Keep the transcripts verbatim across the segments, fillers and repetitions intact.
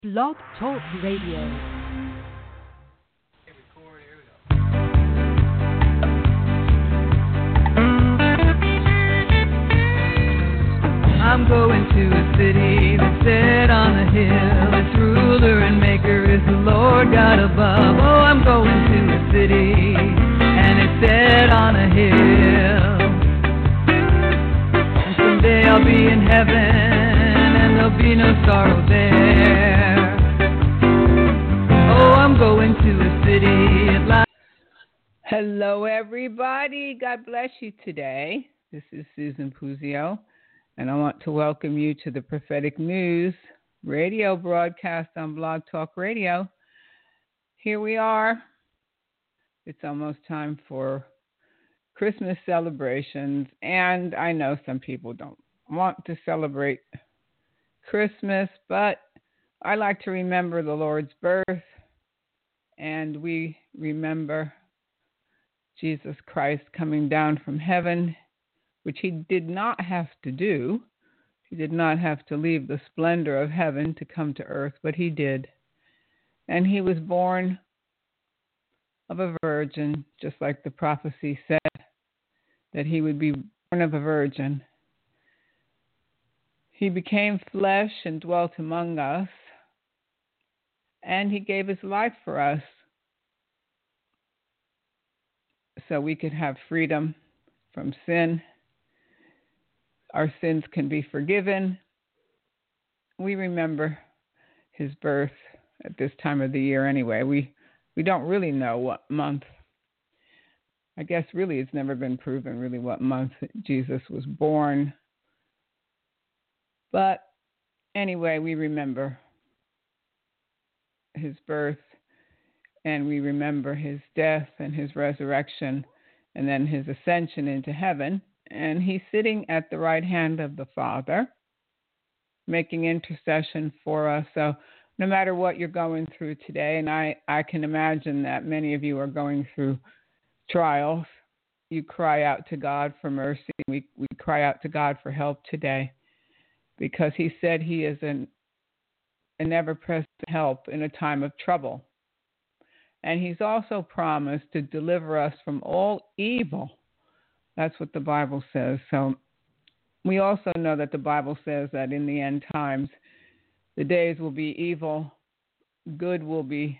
Blog Talk Radio. I'm going to a city that's set on a hill. Its ruler and maker is the Lord God above. Oh, I'm going to a city and it's set on a hill. And someday I'll be in heaven and there'll be no sorrow there. Oh, I'm going to a city at last. Hello, everybody. God bless you today. This is Susan Puzio. And I want to welcome you to the Prophetic News radio broadcast on Blog Talk Radio. Here we are. It's almost time for Christmas celebrations. And I know some people don't want to celebrate Christmas, but I like to remember the Lord's birth. And we remember Jesus Christ coming down from heaven, which he did not have to do. He did not have to leave the splendor of heaven to come to earth, but he did. And he was born of a virgin, just like the prophecy said, that he would be born of a virgin. He became flesh and dwelt among us, and he gave his life for us so we could have freedom from sin. Our sins can be forgiven. We remember his birth at this time of the year anyway. We we don't really know what month. I guess really it's never been proven really what month Jesus was born. But anyway, we remember his birth, and we remember his death and his resurrection, and then his ascension into heaven. And he's sitting at the right hand of the Father, making intercession for us. So no matter what you're going through today, and I, I can imagine that many of you are going through trials, you cry out to God for mercy. We, we cry out to God for help today, because he said he is an, an ever-present help in a time of trouble. And he's also promised to deliver us from all evil. That's what the Bible says. So we also know that the Bible says that in the end times, the days will be evil, good will be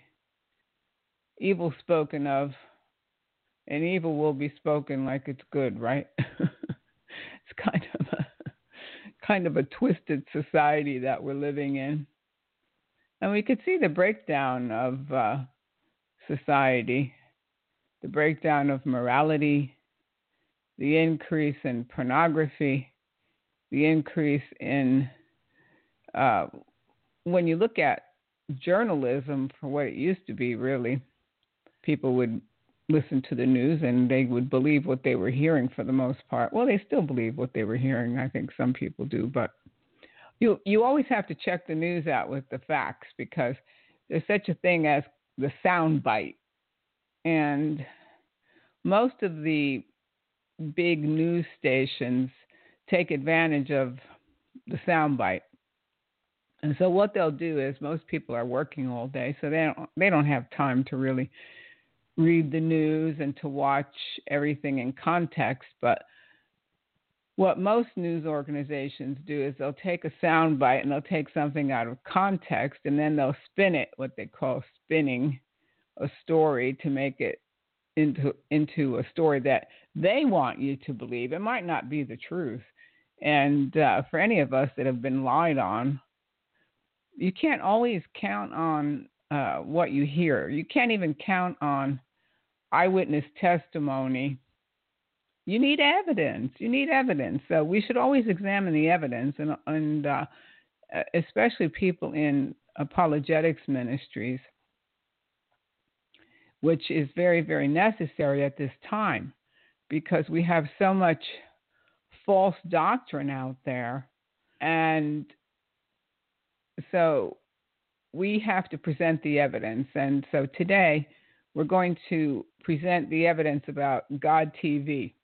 evil spoken of, and evil will be spoken like it's good, right? It's kind of a kind of a twisted society that we're living in. And we could see the breakdown of uh, society, the breakdown of morality, the increase in pornography, the increase in, uh, when you look at journalism for what it used to be, really, people would listen to the news and they would believe what they were hearing for the most part. Well, they still believe what they were hearing. I think some people do, but you you always have to check the news out with the facts, because there's such a thing as the sound bite. And most of the big news stations take advantage of the soundbite. And so what they'll do is, most people are working all day, so they don't they don't have time to really read the news and to watch everything in context. But what most news organizations do is they'll take a soundbite and they'll take something out of context, and then they'll spin it, what they call spinning a story, to make it into into a story that they want you to believe. It might not be the truth. And uh, for any of us that have been lied on, you can't always count on uh, what you hear. You can't even count on eyewitness testimony. You need evidence. You need evidence. So we should always examine the evidence, and, and uh, especially people in apologetics ministries, which is very, very necessary at this time, because we have so much false doctrine out there. And so we have to present the evidence. And so today we're going to present the evidence about God T V.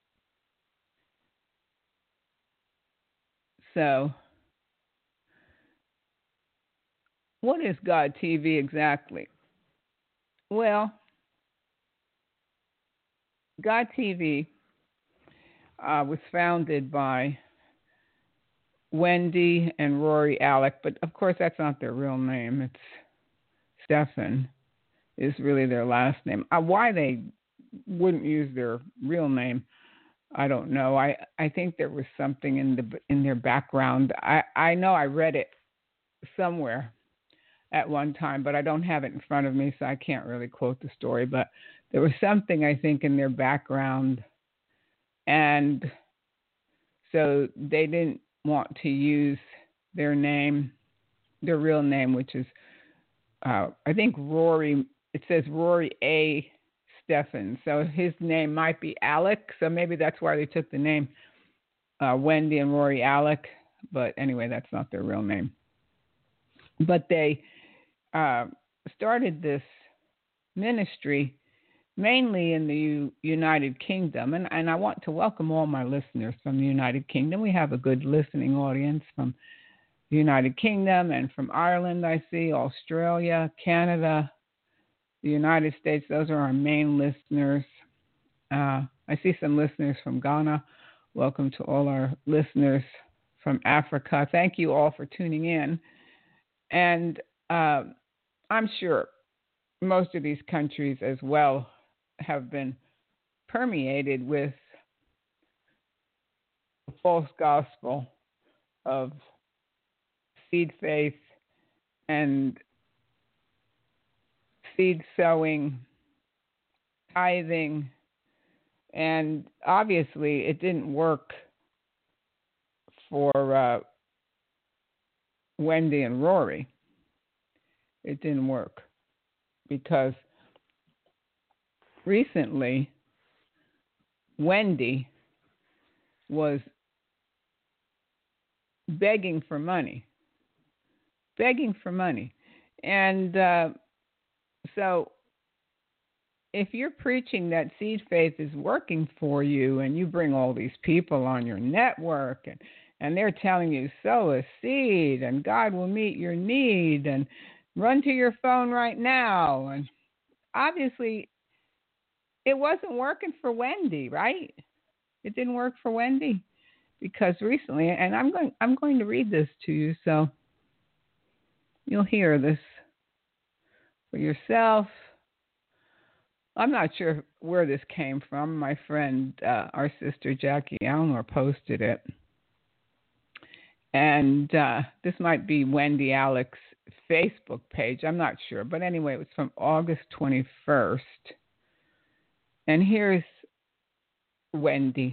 So what is God T V exactly? Well, God T V uh, was founded by Wendy and Rory Alec, but of course that's not their real name. It's Stephan is really their last name. Uh, why they wouldn't use their real name, I don't know. I, I think there was something in the in their background. I, I know I read it somewhere at one time, but I don't have it in front of me, so I can't really quote the story. But there was something, I think, in their background, and so they didn't want to use their name, their real name, which is, uh, I think Rory, it says Rory A. Stephan. So his name might be Alec, so maybe that's why they took the name uh, Wendy and Rory Alec. But anyway, that's not their real name. But they uh, started this ministry mainly in the U- United Kingdom. And, and I want to welcome all my listeners from the United Kingdom. We have a good listening audience from the United Kingdom and from Ireland, I see, Australia, Canada, the United States. Those are our main listeners. Uh, I see some listeners from Ghana. Welcome to all our listeners from Africa. Thank you all for tuning in. And uh, I'm sure most of these countries as well have been permeated with the false gospel of seed faith and seed sowing, tithing, and obviously it didn't work for uh, Wendy and Rory. It didn't work because recently Wendy was begging for money, begging for money. And uh, so if you're preaching that seed faith is working for you and you bring all these people on your network and, and they're telling you sow a seed and God will meet your need and run to your phone right now. And obviously it wasn't working for Wendy, right? It didn't work for Wendy because recently, and I'm going I'm going to read this to you so you'll hear this for yourself. I'm not sure where this came from. My friend, uh, our sister Jackie Alnor posted it. And uh, this might be Wendy Alec's Facebook page. I'm not sure. But anyway, it was from August twenty-first. And here's Wendy.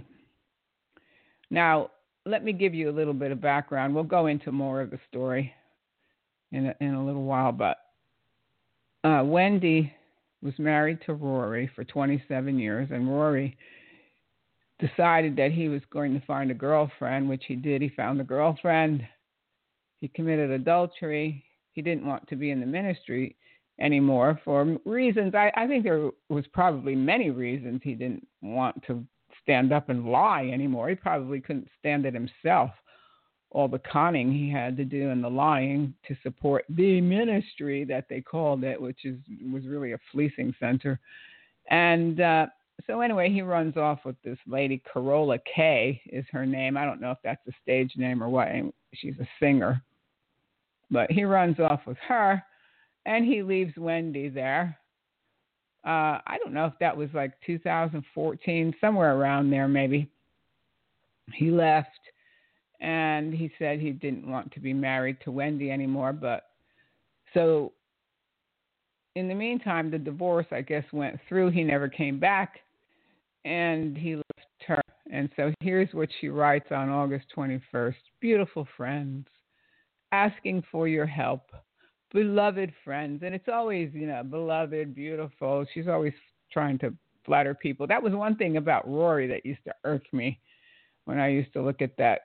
Now, let me give you a little bit of background. We'll go into more of the story in a, in a little while. But uh, Wendy was married to Rory for twenty-seven years, and Rory decided that he was going to find a girlfriend, which he did. He found a girlfriend. He committed adultery. He didn't want to be in the ministry anymore for reasons. I, I think there was probably many reasons he didn't want to stand up and lie anymore. He probably couldn't stand it himself, all the conning he had to do and the lying to support the ministry that they called it, which is was really a fleecing center. And uh, so anyway, he runs off with this lady, Carola Kay is her name. I don't know if that's a stage name or what. She's a singer. But he runs off with her, and he leaves Wendy there. Uh, I don't know if that was like two thousand fourteen, somewhere around there maybe. He left. And he said he didn't want to be married to Wendy anymore. But so in the meantime, the divorce, I guess, went through. He never came back. And he left her. And so here's what she writes on August twenty-first. Beautiful friends, asking for your help. Beloved friends. And it's always, you know, beloved, beautiful. She's always trying to flatter people. That was one thing about Rory that used to irk me when I used to look at that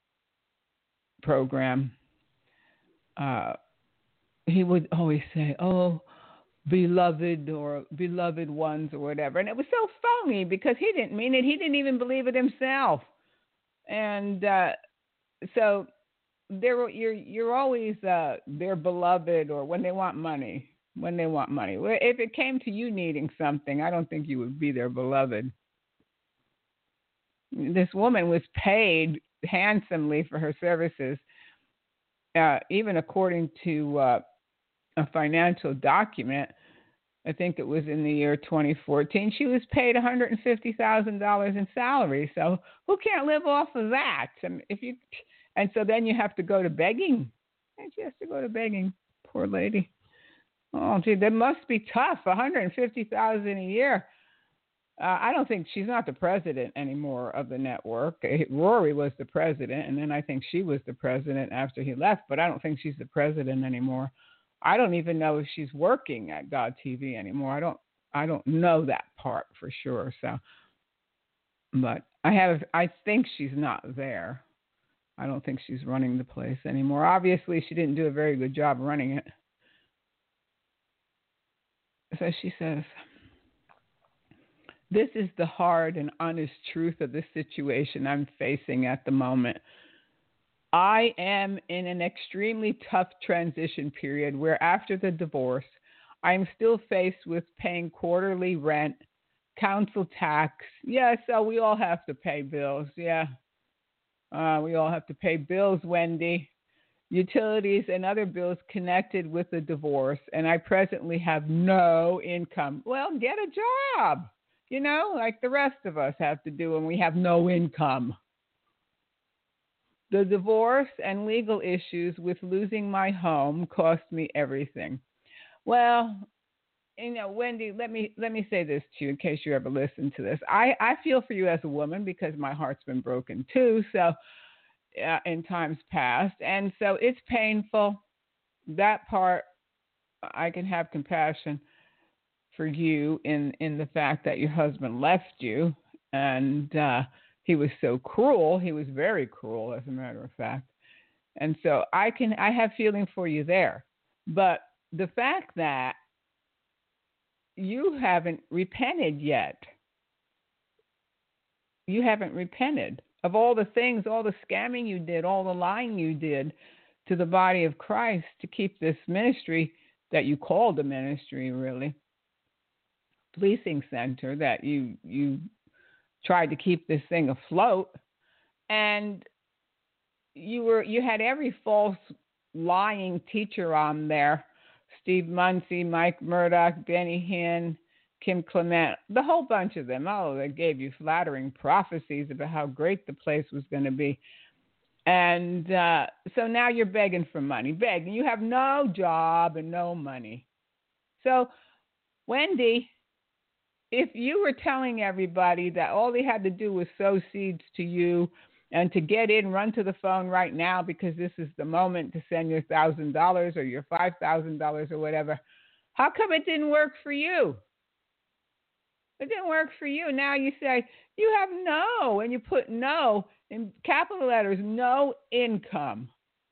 program. Uh, he would always say, oh, beloved or beloved ones or whatever. And it was so phony because he didn't mean it. He didn't even believe it himself. And uh, so they're you're you're always uh, their beloved, or when they want money. When they want money. Well, if it came to you needing something, I don't think you would be their beloved. This woman was paid handsomely for her services, uh, even according to uh, a financial document. I think it was in the year twenty fourteen. She was paid one hundred fifty thousand dollars in salary. So who can't live off of that? And if you, and so then you have to go to begging. And she has to go to begging. Poor lady. Oh, gee, that must be tough. one hundred fifty thousand dollars a year. Uh, I don't think she's not the president anymore of the network. Rory was the president, and then I think she was the president after he left. But I don't think she's the president anymore. I don't even know if she's working at God T V anymore. I don't. I don't know that part for sure. So, but I have. I think she's not there. I don't think she's running the place anymore. Obviously, she didn't do a very good job running it. So she says, "This is the hard and honest truth of the situation I'm facing at the moment. I am in an extremely tough transition period where after the divorce, I'm still faced with paying quarterly rent, council tax. Yeah, so we all have to pay bills. Yeah, uh, we all have to pay bills, Wendy. Utilities and other bills connected with the divorce, and I presently have no income." Well, get a job, you know, like the rest of us have to do when we have no income. "The divorce and legal issues with losing my home cost me everything." Well, you know, Wendy, let me let me say this to you in case you ever listen to this. I, I feel for you as a woman because my heart's been broken too. So uh, in times past, and so it's painful. That part, I can have compassion for you in in the fact that your husband left you, and uh, he was so cruel. He was very cruel, as a matter of fact. And so I can I have feeling for you there. But the fact that you haven't repented yet, you haven't repented of all the things, all the scamming you did, all the lying you did to the body of Christ to keep this ministry that you called a ministry, really, policing center, that you you tried to keep this thing afloat, and you were you had every false lying teacher on there. Steve Muncie, Mike Murdoch, Benny Hinn, Kim Clement, the whole bunch of them. Oh, they gave you flattering prophecies about how great the place was going to be. And uh, so now you're begging for money, begging. You have no job and no money. So, Wendy, if you were telling everybody that all they had to do was sow seeds to you and to get in, run to the phone right now because this is the moment to send your one thousand dollars or your five thousand dollars or whatever, how come it didn't work for you? It didn't work for you. Now you say, you have no, and you put no in capital letters, no income.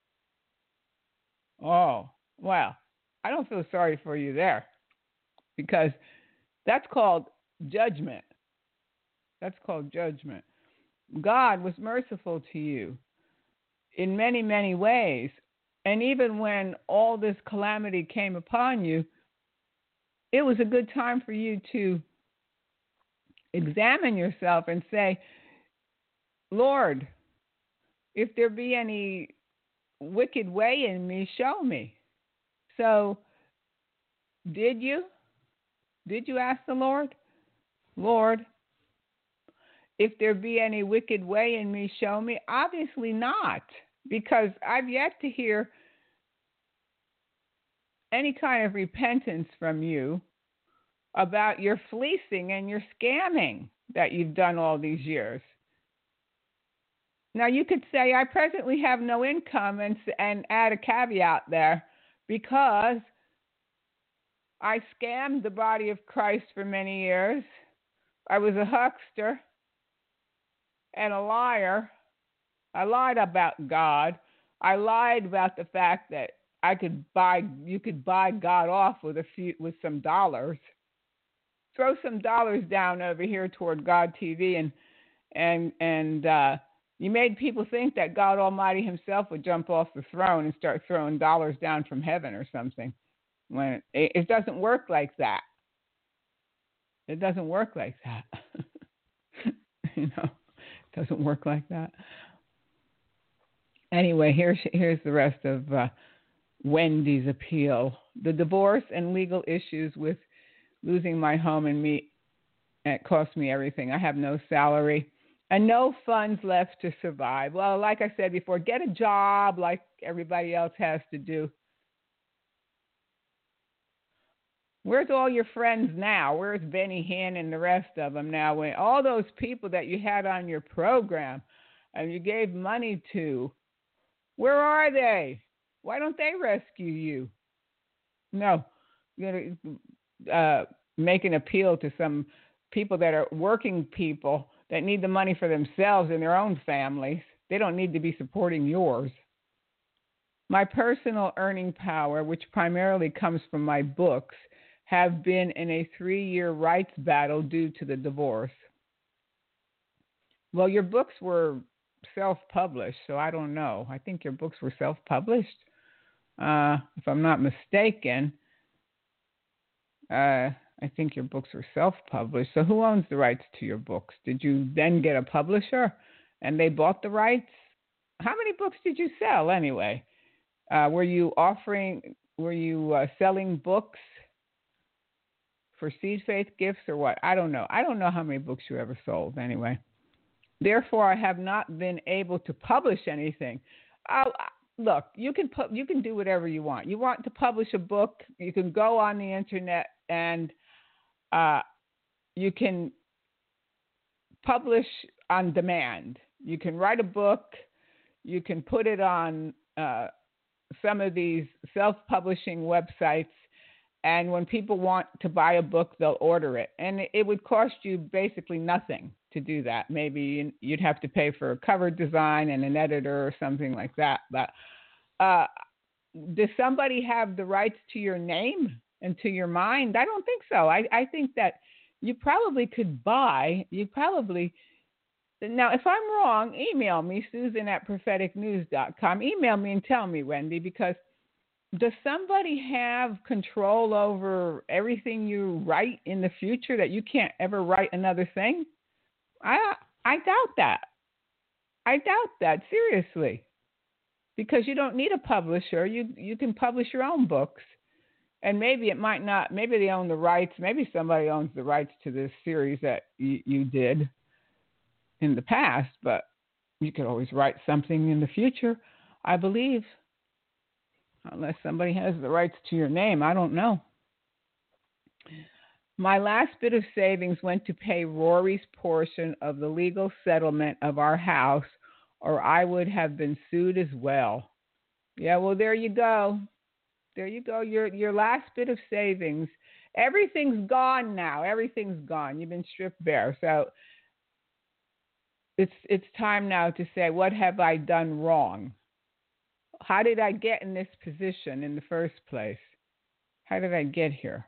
Oh, well, I don't feel sorry for you there because that's called judgment. That's called judgment. God was merciful to you in many, many ways. And even when all this calamity came upon you, it was a good time for you to examine yourself and say, Lord, if there be any wicked way in me, show me. So, did you? Did you ask the Lord? Lord, if there be any wicked way in me, show me. Obviously not, because I've yet to hear any kind of repentance from you about your fleecing and your scamming that you've done all these years. Now, you could say, I presently have no income, and, and add a caveat there, because I scammed the body of Christ for many years. I was a huckster and a liar. I lied about God. I lied about the fact that I could buy, you could buy God off with a few, with some dollars. Throw some dollars down over here toward God T V, and and and uh, You made people think that God Almighty himself would jump off the throne and start throwing dollars down from heaven or something. When it, it doesn't work like that. It doesn't work like that. You know, it doesn't work like that. Anyway, here's here's the rest of uh, Wendy's appeal. The divorce and legal issues with losing my home and me, it cost me everything. I have no salary and no funds left to survive. Well, like I said before, get a job like everybody else has to do. Where's all your friends now? Where's Benny Hinn and the rest of them now? When all those people that you had on your program and you gave money to, where are they? Why don't they rescue you? No, you're going to uh, make an appeal to some people that are working people that need the money for themselves and their own families. They don't need to be supporting yours. My personal earning power, which primarily comes from my books, have been in a three-year rights battle due to the divorce. Well, your books were self-published, so I don't know. I think your books were self-published, uh, if I'm not mistaken. Uh, I think your books were self-published. So who owns the rights to your books? Did you then get a publisher and they bought the rights? How many books did you sell anyway? Uh, were you offering, were you uh, selling books for Seed Faith Gifts or what? I don't know. I don't know how many books you ever sold anyway. Therefore, I have not been able to publish anything. Uh, look, you can pu- you can do whatever you want. You want to publish a book, you can go on the internet and uh, you can publish on demand. You can write a book. You can put it on uh, some of these self-publishing websites. And when people want to buy a book, they'll order it. And it would cost you basically nothing to do that. Maybe you'd have to pay for a cover design and an editor or something like that. But uh, does somebody have the rights to your name and to your mind? I don't think so. I, I think that you probably could buy, you probably, now if I'm wrong, email me, Susan at prophetic news dot com. Email me and tell me, Wendy, because does somebody have control over everything you write in the future that you can't ever write another thing? I I doubt that. I doubt that, seriously. Because you don't need a publisher. You you can publish your own books. And maybe it might not, maybe they own the rights. Maybe somebody owns the rights to this series that you, you did in the past. But you could always write something in the future, I believe. Unless somebody has the rights to your name, I don't know. My last bit of savings went to pay Rory's portion of the legal settlement of our house, or I would have been sued as well. Yeah, well, there you go. There you go. Your your last bit of savings. Everything's gone now. Everything's gone. You've been stripped bare. So it's it's time now to say, what have I done wrong? How did I get in this position in the first place? How did I get here?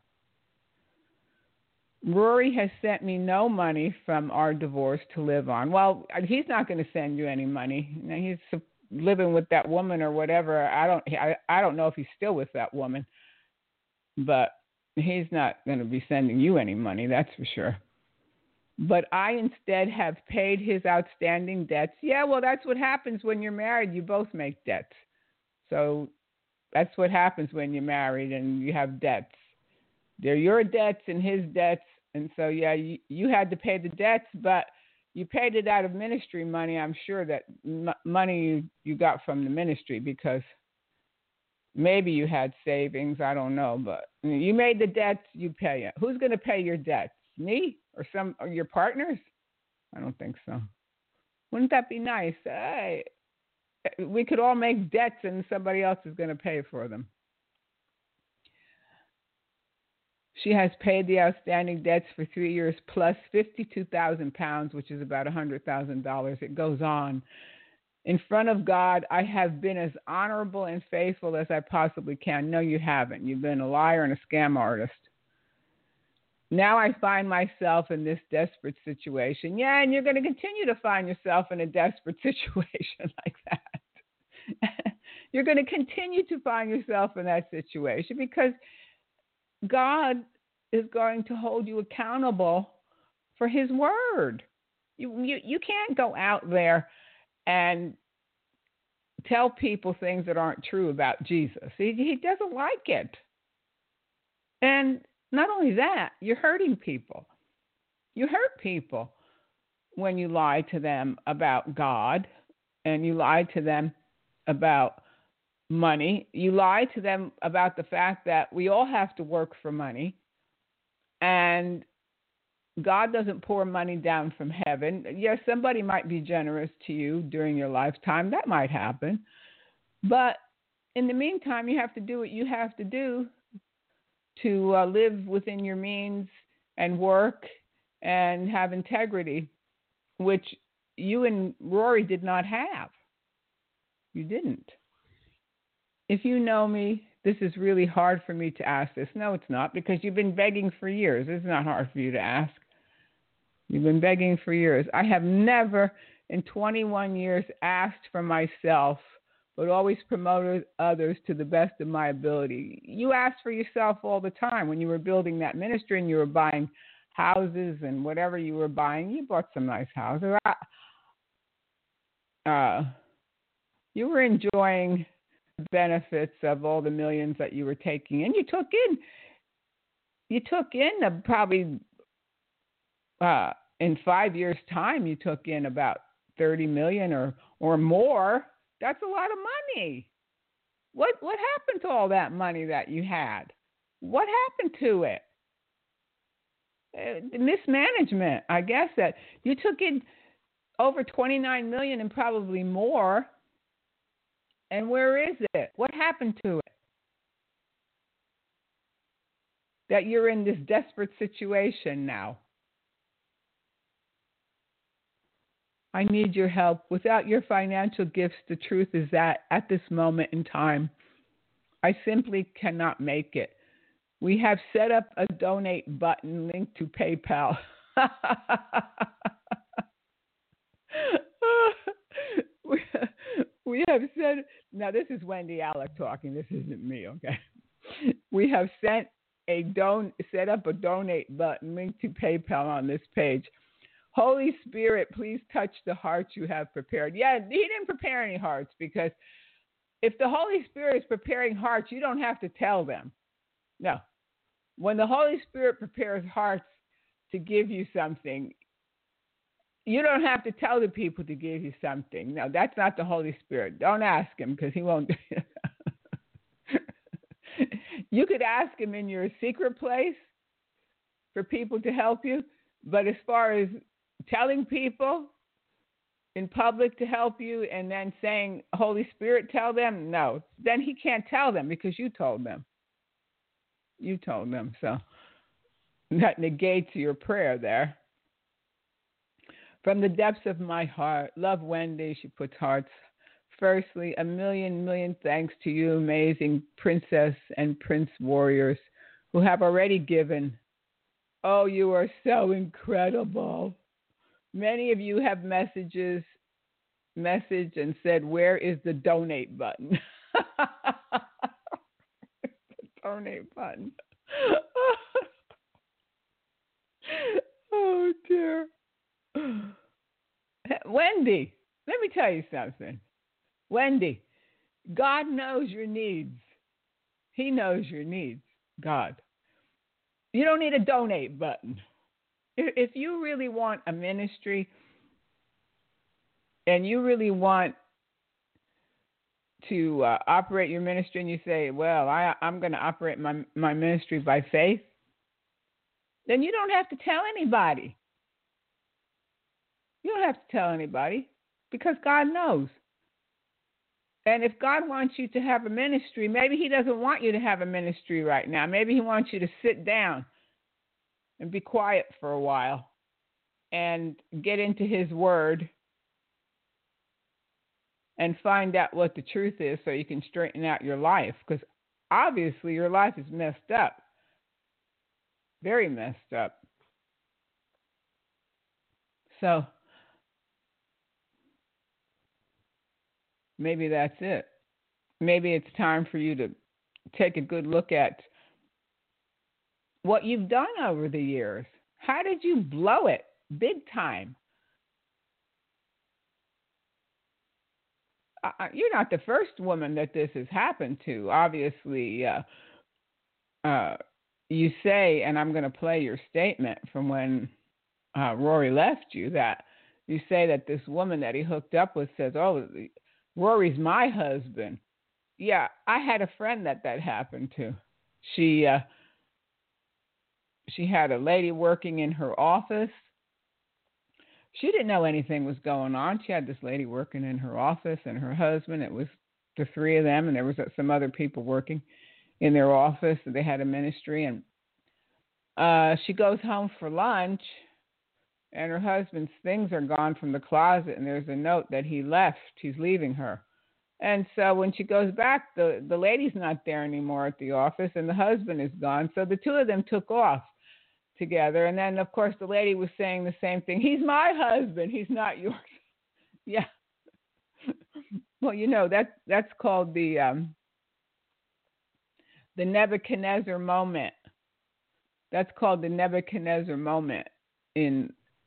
Rory has sent me no money from our divorce to live on. Well, he's not going to send you any money. He's living with that woman or whatever. I don't I, I don't know if he's still with that woman, but he's not going to be sending you any money, that's for sure. But I instead have paid his outstanding debts. Yeah, well, that's what happens when you're married. You both make debts. So that's what happens when you're married and you have debts. They're your debts and his debts. And so, yeah, you, you had to pay the debts, but you paid it out of ministry money. I'm sure that m- money you, you got from the ministry, because maybe you had savings. I don't know. But you made the debts, you pay it. Who's going to pay your debts? Me or some or your partners? I don't think so. Wouldn't that be nice? Hey, we could all make debts and somebody else is going to pay for them. She has paid the outstanding debts for three years plus fifty-two thousand pounds, which is about one hundred thousand dollars. It goes on. In front of God, I have been as honorable and faithful as I possibly can. No, you haven't. You've been a liar and a scam artist. now I find myself in this desperate situation. Yeah, and you're going to continue to find yourself in a desperate situation like that. You're going to continue to find yourself in that situation because God is going to hold you accountable for his word. You, you, you can't go out there and tell people things that aren't true about Jesus. He, he doesn't like it. And not only that, you're hurting people. You hurt people when you lie to them about God and you lie to them about money. You lie to them about the fact that we all have to work for money and God doesn't pour money down from heaven. Yes, somebody might be generous to you during your lifetime. That might happen. But in the meantime, you have to do what you have to do to uh, live within your means and work and have integrity, which you and Rory did not have. You didn't. If you know me, this is really hard for me to ask this. No, it's not, because you've been begging for years. It's not hard for you to ask. You've been begging for years. I have never in twenty-one years asked for myself, but always promoted others to the best of my ability. You asked for yourself all the time when you were building that ministry and you were buying houses and whatever you were buying. You bought some nice houses. Uh, you were enjoying the benefits of all the millions that you were taking in. You took in, you took in a, probably uh, in five years' time, you took in about thirty million or or more. That's a lot of money. What what happened to all that money that you had? What happened to it? Uh, mismanagement, I guess. That you took in over twenty-nine million and probably more. And where is it? What happened to it? That you're in this desperate situation now. I need your help. Without your financial gifts, the truth is that at this moment in time, I simply cannot make it. We have set up a donate button linked to PayPal. we, we have said, now this is Wendy Alec talking. This isn't me, okay? We have sent a don, set up a donate button linked to PayPal on this page. Holy Spirit, please touch the hearts you have prepared. Yeah, he didn't prepare any hearts, because if the Holy Spirit is preparing hearts, you don't have to tell them. No. When the Holy Spirit prepares hearts to give you something, you don't have to tell the people to give you something. No, that's not the Holy Spirit. Don't ask him, because he won't do it. You could ask him in your secret place for people to help you, but as far as telling people in public to help you and then saying, Holy Spirit, tell them, no. Then he can't tell them because you told them. You told them. So that negates your prayer there. From the depths of my heart, love Wendy, she puts hearts. Firstly, a million, million thanks to you, amazing princess and prince warriors who have already given. Oh, you are so incredible. Many of you have messages, messaged and said, where is the donate button? The donate button. Oh, dear. Wendy, let me tell you something. Wendy, God knows your needs. He knows your needs, God. You don't need a donate button. If you really want a ministry and you really want to uh, operate your ministry and you say, well, I, I'm going to operate my, my ministry by faith, then you don't have to tell anybody. You don't have to tell anybody because God knows. And if God wants you to have a ministry, maybe he doesn't want you to have a ministry right now. Maybe he wants you to sit down and be quiet for a while and get into his word and find out what the truth is so you can straighten out your life. Because obviously your life is messed up. very messed up. So maybe that's it. Maybe it's time for you to take a good look at what you've done over the years. How did you blow it big time? Uh, you're not the first woman that this has happened to. Obviously, uh, uh, you say, and I'm going to play your statement from when uh, Rory left you, that you say that this woman that he hooked up with says, oh, Rory's my husband. Yeah, I had a friend that that happened to. She uh, she had a lady working in her office. She didn't know anything was going on. She had this lady working in her office and her husband. It was the three of them, and there was some other people working in their office. They had a ministry, and uh, she goes home for lunch, and her husband's things are gone from the closet, and there's a note that he left. He's leaving her. And so when she goes back, the, the lady's not there anymore at the office, and the husband is gone. So the two of them took off together. And then, of course, the lady was saying the same thing. He's my husband. He's not yours. Yeah. Well, you know, that, that's called the um, the Nebuchadnezzar moment. That's called the Nebuchadnezzar moment in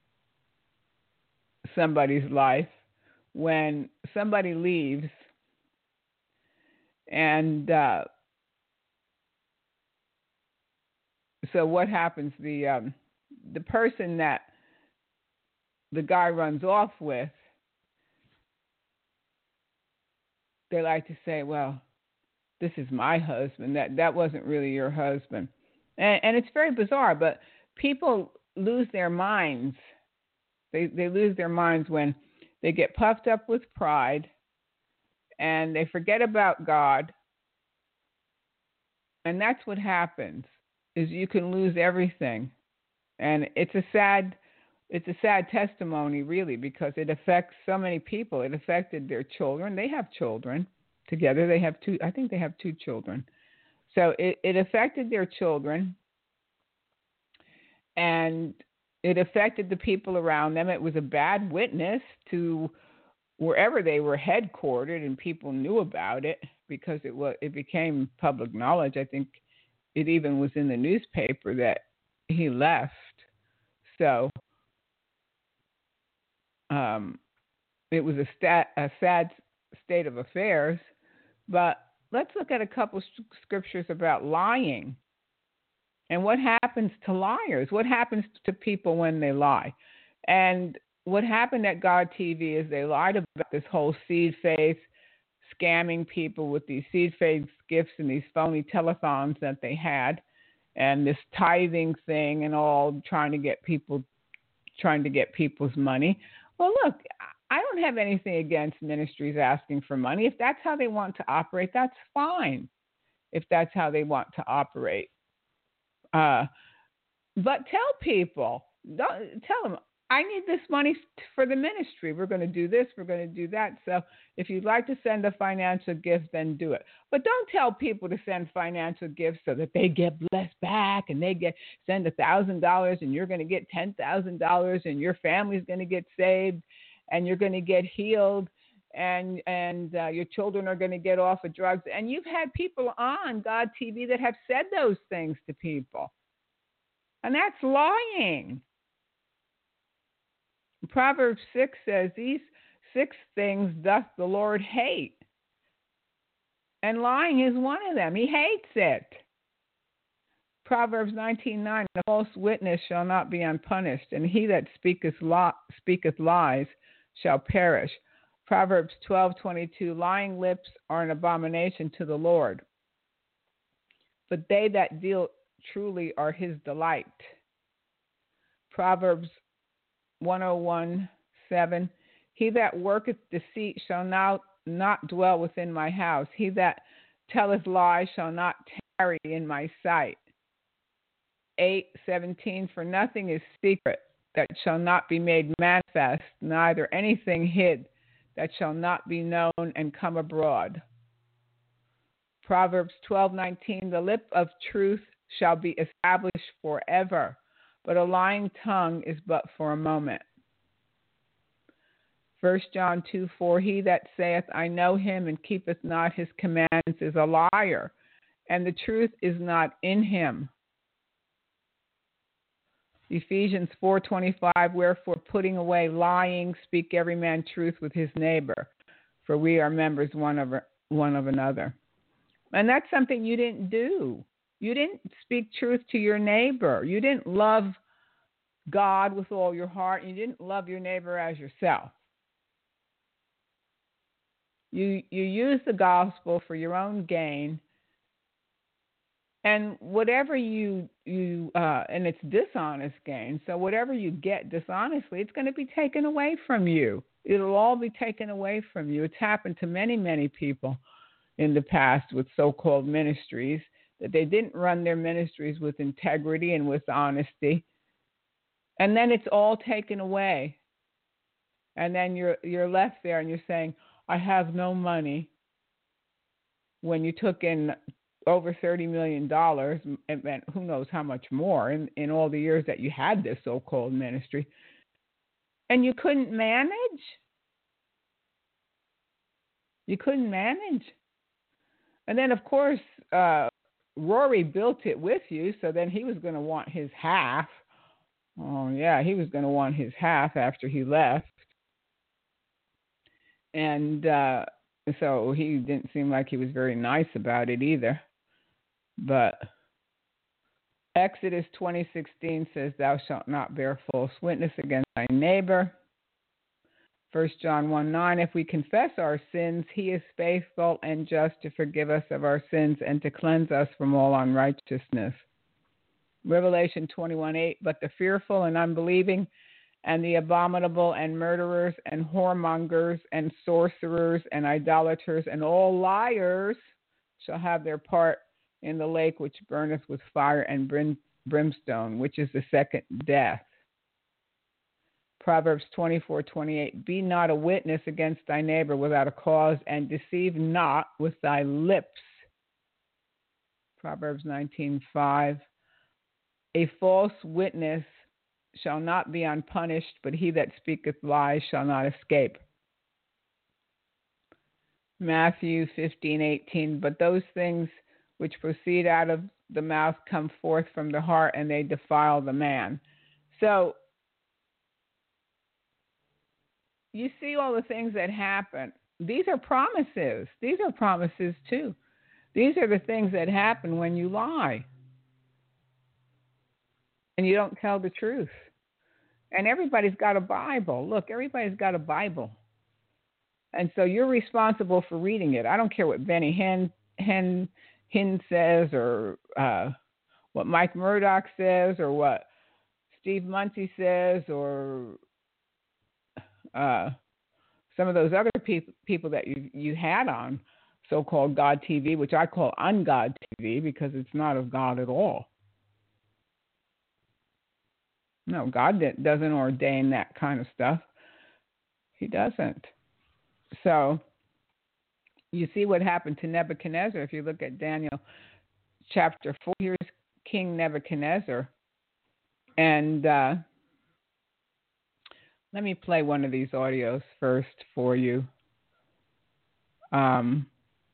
somebody's life, when somebody leaves and uh, so what happens? The um, the person that the guy runs off with, they like to say, well, this is my husband. That that wasn't really your husband. And, and it's very bizarre, but people lose their minds. They they lose their minds when they get puffed up with pride and they forget about God. And that's what happens, is you can lose everything. And it's a sad it's a sad testimony, really, because it affects so many people. It affected their children. They have children together. They have two, I think they have two children. So it, it affected their children, and it affected the people around them. It was a bad witness to wherever they were headquartered, and people knew about it because it was it became public knowledge. I think it even was in the newspaper that he left. So um, it was a, stat, a sad state of affairs. But let's look at a couple scriptures about lying. And what happens to liars? What happens to people when they lie? And what happened at God T V is they lied about this whole seed faith, scamming people with these seed faith gifts and these phony telethons that they had, and this tithing thing and all, trying to get people, trying to get people's money. Well, look, I don't have anything against ministries asking for money. If that's how they want to operate, that's fine. If that's how they want to operate. Uh, but tell people, don't, tell them, I need this money for the ministry. We're going to do this. We're going to do that. So if you'd like to send a financial gift, then do it. But don't tell people to send financial gifts so that they get blessed back and they get send one thousand dollars and you're going to get ten thousand dollars and your family's going to get saved and you're going to get healed and and uh, your children are going to get off of drugs. And you've had people on God T V that have said those things to people. And that's lying. Proverbs six says, these six things doth the Lord hate. And lying is one of them. He hates it. Proverbs nineteen nine, a false witness shall not be unpunished, and he that speaketh, li- speaketh lies shall perish. Proverbs twelve twenty-two, lying lips are an abomination to the Lord, but they that deal truly are his delight. Proverbs one oh one seven, he that worketh deceit shall now not dwell within my house. He that telleth lies shall not tarry in my sight. eight seventeen, for nothing is secret that shall not be made manifest, neither anything hid that shall not be known and come abroad. Proverbs twelve nineteen, the lip of truth shall be established forever, but a lying tongue is but for a moment. First John two four, he that saith, I know him, and keepeth not his commandments is a liar, and the truth is not in him. Ephesians four twenty-five, wherefore putting away lying, speak every man truth with his neighbor, for we are members one of one of another. And that's something you didn't do. You didn't speak truth to your neighbor. You didn't love God with all your heart. You didn't love your neighbor as yourself. You you use the gospel for your own gain, and whatever you you uh, and it's dishonest gain. So whatever you get dishonestly, it's going to be taken away from you. It'll all be taken away from you. It's happened to many many people in the past with so-called ministries, that they didn't run their ministries with integrity and with honesty, and then it's all taken away, and then you're you're left there and you're saying, I have no money, when you took in over thirty million dollars, and who knows how much more in, in all the years that you had this so-called ministry, and you couldn't manage? You couldn't manage. And then, of course, uh, Rory built it with you, so then he was going to want his half. Oh, yeah, he was going to want his half after he left. And uh, so he didn't seem like he was very nice about it either. But Exodus twenty sixteen says, thou shalt not bear false witness against thy neighbor. First John one nine, if we confess our sins, he is faithful and just to forgive us of our sins and to cleanse us from all unrighteousness. Revelation twenty-one eight, but the fearful and unbelieving and the abominable and murderers and whoremongers and sorcerers and idolaters and all liars shall have their part in the lake which burneth with fire and brim, brimstone, which is the second death. Proverbs twenty-four twenty-eight, be not a witness against thy neighbor without a cause, and deceive not with thy lips. Proverbs nineteen five, a false witness shall not be unpunished, but he that speaketh lies shall not escape. Matthew fifteen eighteen, but those things which proceed out of the mouth come forth from the heart, and they defile the man. So, you see all the things that happen. These are promises. These are promises too. These are the things that happen when you lie and you don't tell the truth. And everybody's got a Bible. Look, everybody's got a Bible. And so you're responsible for reading it. I don't care what Benny Hinn, Hinn, Hinn says, or uh, what Mike Murdoch says, or what Steve Munsey says, or uh, some of those other pe- people that you you had on so-called God T V, which I call ungod T V because it's not of God at all. No, God doesn't ordain that kind of stuff. He doesn't. So you see what happened to Nebuchadnezzar. If you look at Daniel chapter four, here's King Nebuchadnezzar. And uh, let me play one of these audios first for you. Um,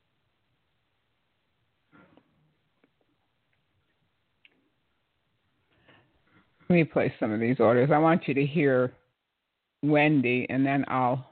let me play some of these audios. I want you to hear Wendy, and then I'll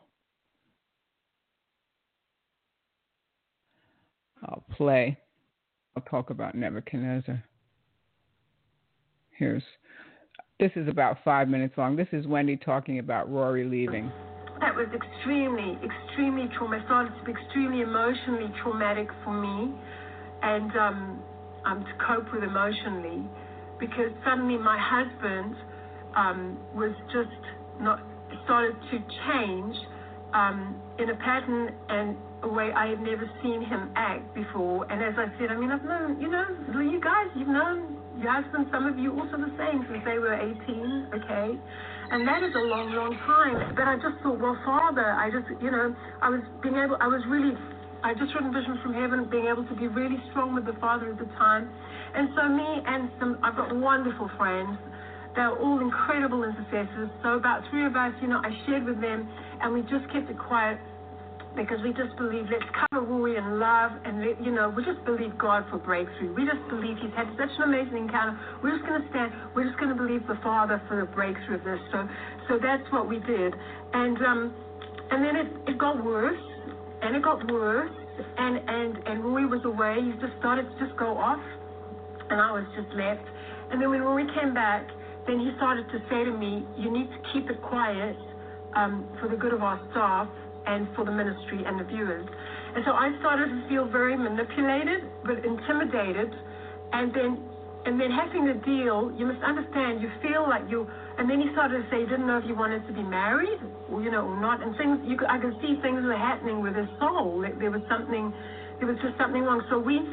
I'll play. I'll talk about Nebuchadnezzar. Here's, this is about five minutes long. This is Wendy talking about Rory leaving. That was extremely, extremely traumatic. Started to be extremely emotionally traumatic for me, and um, um, to cope with emotionally, because suddenly my husband um, was just not started to change um, in a pattern and a way I had never seen him act before. And as I said, I mean, I've known, you know, you guys, you've known your husband, some of you also the same, since they were eighteen, okay? And that is a long, long time. But I just thought, well, Father, I just, you know, I was being able, I was really, I just envisioned from heaven being able to be really strong with the Father at the time. And so me and some, I've got wonderful friends. They're all incredible intercessors. So about three of us, you know, I shared with them, and we just kept it quiet because we just believe, let's cover Rory in love, and, let, you know, we just believe God for breakthrough. We just believe he's had such an amazing encounter. We're just going to stand, we're just going to believe the Father for the breakthrough of this. So so that's what we did. And um, and then it, it got worse, and it got worse, and, and, and Rory was away. He just started to just go off, and I was just left. And then when Rory came back, then he started to say to me, you need to keep it quiet um, for the good of our staff and for the ministry and the viewers. And so I started to feel very manipulated, but intimidated, and then and then having to deal, you must understand, you feel like you, and then he started to say he didn't know if you wanted to be married, or, you know, or not, and things, you could, I could see things were happening with his soul. There was something, there was just something wrong. So we,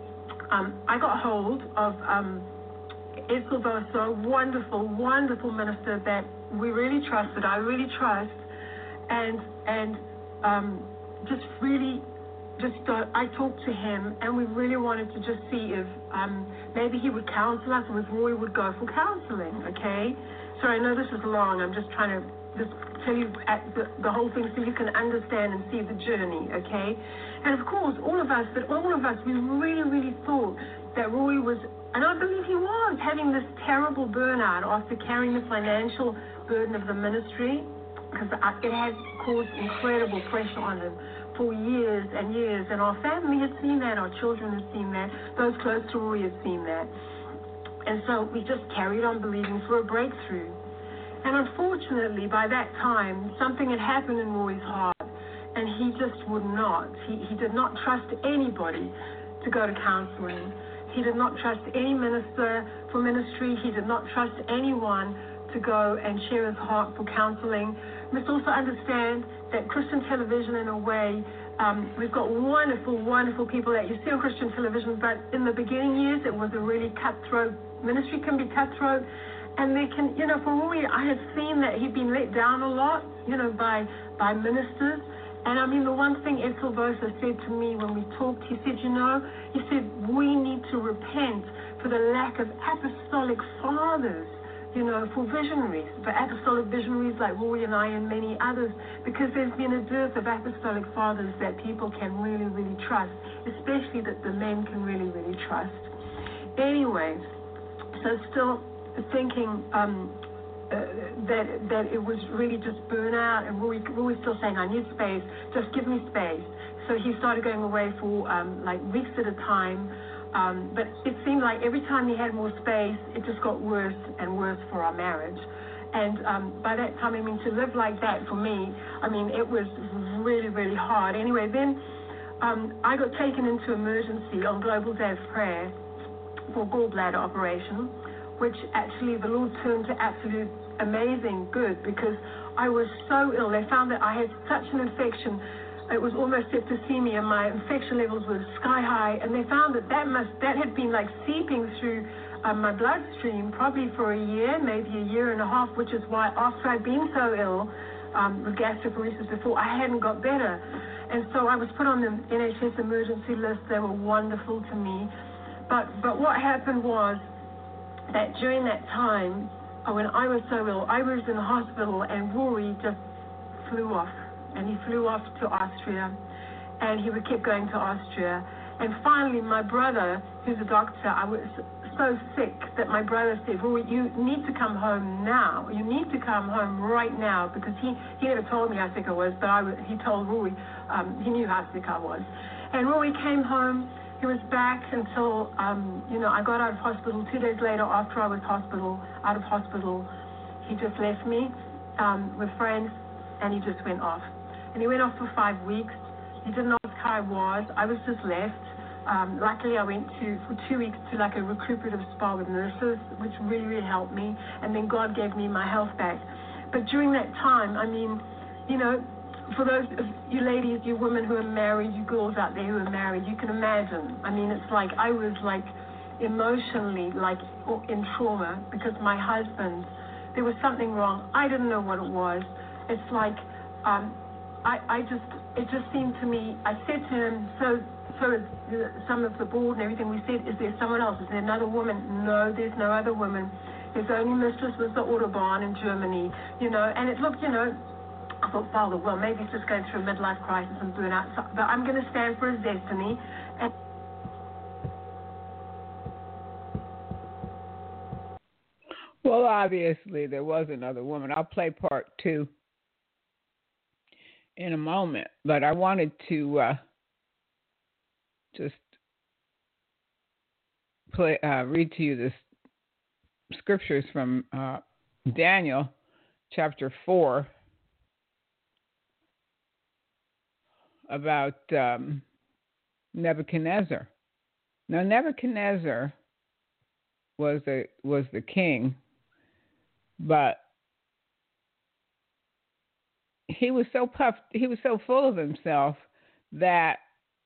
um, I got hold of um, Ed Silvoso, a wonderful, wonderful minister that we really trusted, I really trust, and and um, just really, just uh, I talked to him, and we really wanted to just see if um, maybe he would counsel us, or if Roy would go for counseling, okay? So I know this is long, I'm just trying to just tell you at the, the whole thing so you can understand and see the journey, okay? And of course, all of us, but all of us, we really, really thought that Roy was, and I believe he was, having this terrible burnout after carrying the financial burden of the ministry, because it had caused incredible pressure on him for years and years. And our family had seen that, our children had seen that, those close to Roy had seen that. And so we just carried on believing for a breakthrough. And unfortunately, by that time, something had happened in Roy's heart, and he just would not. He, he did not trust anybody to go to counseling. He did not trust any minister for ministry. He did not trust anyone to go and share his heart for counseling. You must also understand that Christian television, in a way, um, we've got wonderful, wonderful people that you see on Christian television, but in the beginning years, it was a really cutthroat. Ministry can be cutthroat, and they can, you know, for Rory, I had seen that he'd been let down a lot, you know, by by ministers. And I mean, the one thing Ed Silvoso said to me when we talked, he said, you know, he said, we need to repent for the lack of apostolic fathers, you know, for visionaries, for apostolic visionaries like Roy and I and many others, because there's been a dearth of apostolic fathers that people can really, really trust, especially that the men can really, really trust. Anyway, so still thinking um, uh, that that it was really just burnout, and Roy, Roy was still saying, I need space, just give me space. So he started going away for um, like weeks at a time. Um, but it seemed like every time he had more space, it just got worse and worse for our marriage. And um, by that time, I mean, to live like that for me, I mean, it was really, really hard. Anyway, then um, I got taken into emergency on Global Day of Prayer for gallbladder operation, which actually the Lord turned to absolute amazing good, because I was so ill. They found that I had such an infection. It was almost septicemia. My infection levels were sky high, and they found that that must that had been like seeping through um, my bloodstream probably for a year, maybe a year and a half, which is why after I'd been so ill um, with gastroparesis before, I hadn't got better. And so I was put on the N H S emergency list. They were wonderful to me. But, but what happened was that during that time, when I was so ill, I was in the hospital, and Rory just flew off. And he flew off to Austria, and he kept going to Austria. And finally, my brother, who's a doctor, I was so sick that my brother said, Rory, you need to come home now. You need to come home right now, because he, he never told me how sick I was, but I was, he told Rory, um, he knew how sick I was. And Rory came home. He was back until, um, you know, I got out of hospital. Two days later, after I was hospital, out of hospital, he just left me um, with friends, and he just went off. And he went off for five weeks. He didn't ask how I was. I was just left. Um, luckily, I went to for two weeks to like a recuperative spa with nurses, which really, really helped me. And then God gave me my health back. But during that time, I mean, you know, for those of you ladies, you women who are married, you girls out there who are married, you can imagine. I mean, it's like I was like emotionally like in trauma, because my husband, there was something wrong. I didn't know what it was. It's like, um, I, I just, it just seemed to me, I said to him, so, so also, as some of the board and everything, we said, is there someone else? Is there another woman? No, there's no other woman. His only mistress was the Autobahn in Germany, you know, and it looked, you know, I thought, Father, well, maybe he's just going through a midlife crisis and burnout, so, but I'm going to stand for his destiny. And well, obviously, there was another woman. I'll play part two in a moment, but I wanted to uh, just play, uh, read to you this scriptures from uh, Daniel chapter four about um, Nebuchadnezzar. Now, Nebuchadnezzar was the was the king, but he was so puffed, he was so full of himself that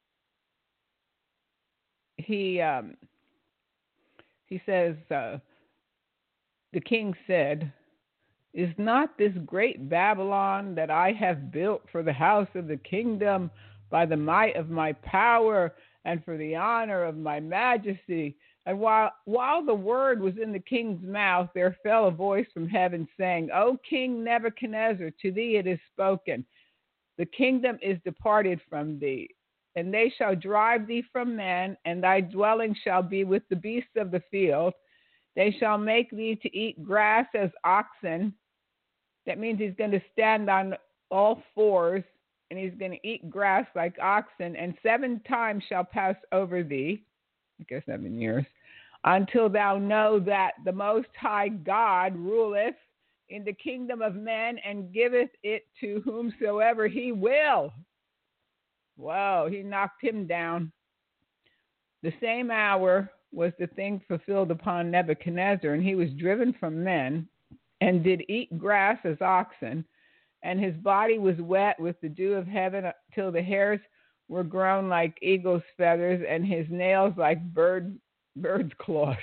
he um, he says. Uh, The king said, "Is not this great Babylon that I have built for the house of the kingdom by the might of my power and for the honor of my majesty?" And while, while the word was in the king's mouth, there fell a voice from heaven saying, "O King Nebuchadnezzar, to thee it is spoken. The kingdom is departed from thee, and they shall drive thee from men, and thy dwelling shall be with the beasts of the field. They shall make thee to eat grass as oxen." That means he's going to stand on all fours and he's going to eat grass like oxen. And seven times shall pass over thee, I guess seven years, until thou know that the Most High God ruleth in the kingdom of men and giveth it to whomsoever he will. Whoa, he knocked him down. The same hour was the thing fulfilled upon Nebuchadnezzar, and he was driven from men, and did eat grass as oxen, and his body was wet with the dew of heaven till the hairs were grown like eagle's feathers, and his nails like bird bird's claws.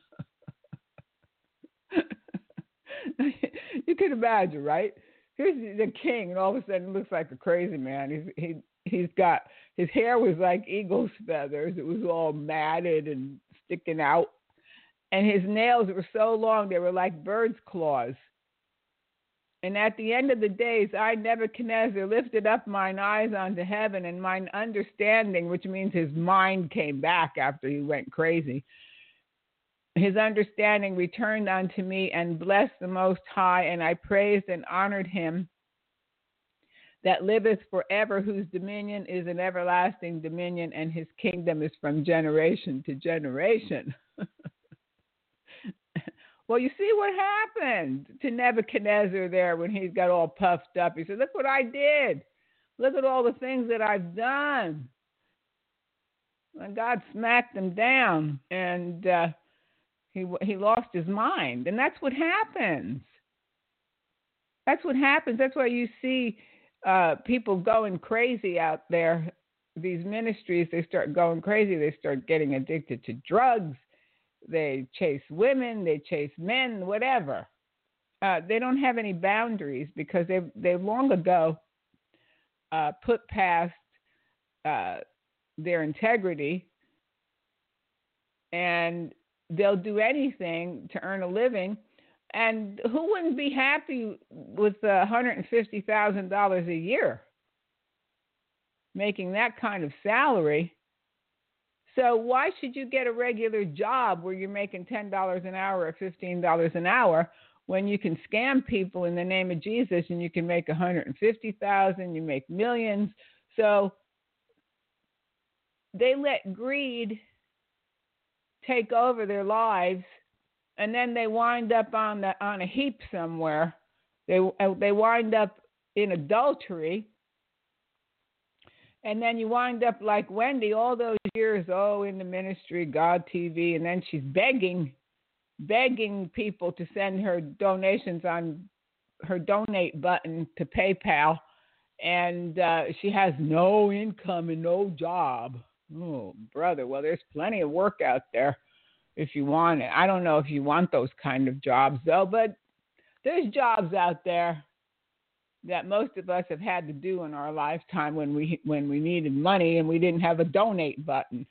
You can imagine, right? Here's the king, and all of a sudden looks like a crazy man. He's he he's got his hair was like eagle's feathers. It was all matted and sticking out. And his nails were so long, they were like bird's claws. And at the end of the days, I, Nebuchadnezzar, lifted up mine eyes unto heaven, and mine understanding, which means his mind came back after he went crazy. His understanding returned unto me, and blessed the Most High, and I praised and honored him that liveth forever, whose dominion is an everlasting dominion, and his kingdom is from generation to generation. Well, you see what happened to Nebuchadnezzar there when he got all puffed up. He said, look what I did. Look at all the things that I've done. And God smacked him down, and uh, he he lost his mind. And that's what happens. That's what happens. That's why you see uh, people going crazy out there. These ministries, they start going crazy. They start getting addicted to drugs. They chase women, they chase men, whatever. Uh, they don't have any boundaries because they've, they've long ago uh, put past uh, their integrity, and they'll do anything to earn a living. And who wouldn't be happy with uh, one hundred fifty thousand dollars a year, making that kind of salary? So why should you get a regular job where you're making ten dollars an hour or fifteen dollars an hour when you can scam people in the name of Jesus and you can make one hundred fifty thousand dollars, you make millions? So they let greed take over their lives, and then they wind up on the on a heap somewhere. They they wind up in adultery. And then you wind up like Wendy, all those years, oh, in the ministry, God T V, and then she's begging, begging people to send her donations on her donate button to PayPal, and uh, she has no income and no job. Oh, brother, well, there's plenty of work out there if you want it. I don't know if you want those kind of jobs, though, but there's jobs out there. that most of us have had to do in our lifetime when we when we needed money and we didn't have a donate button.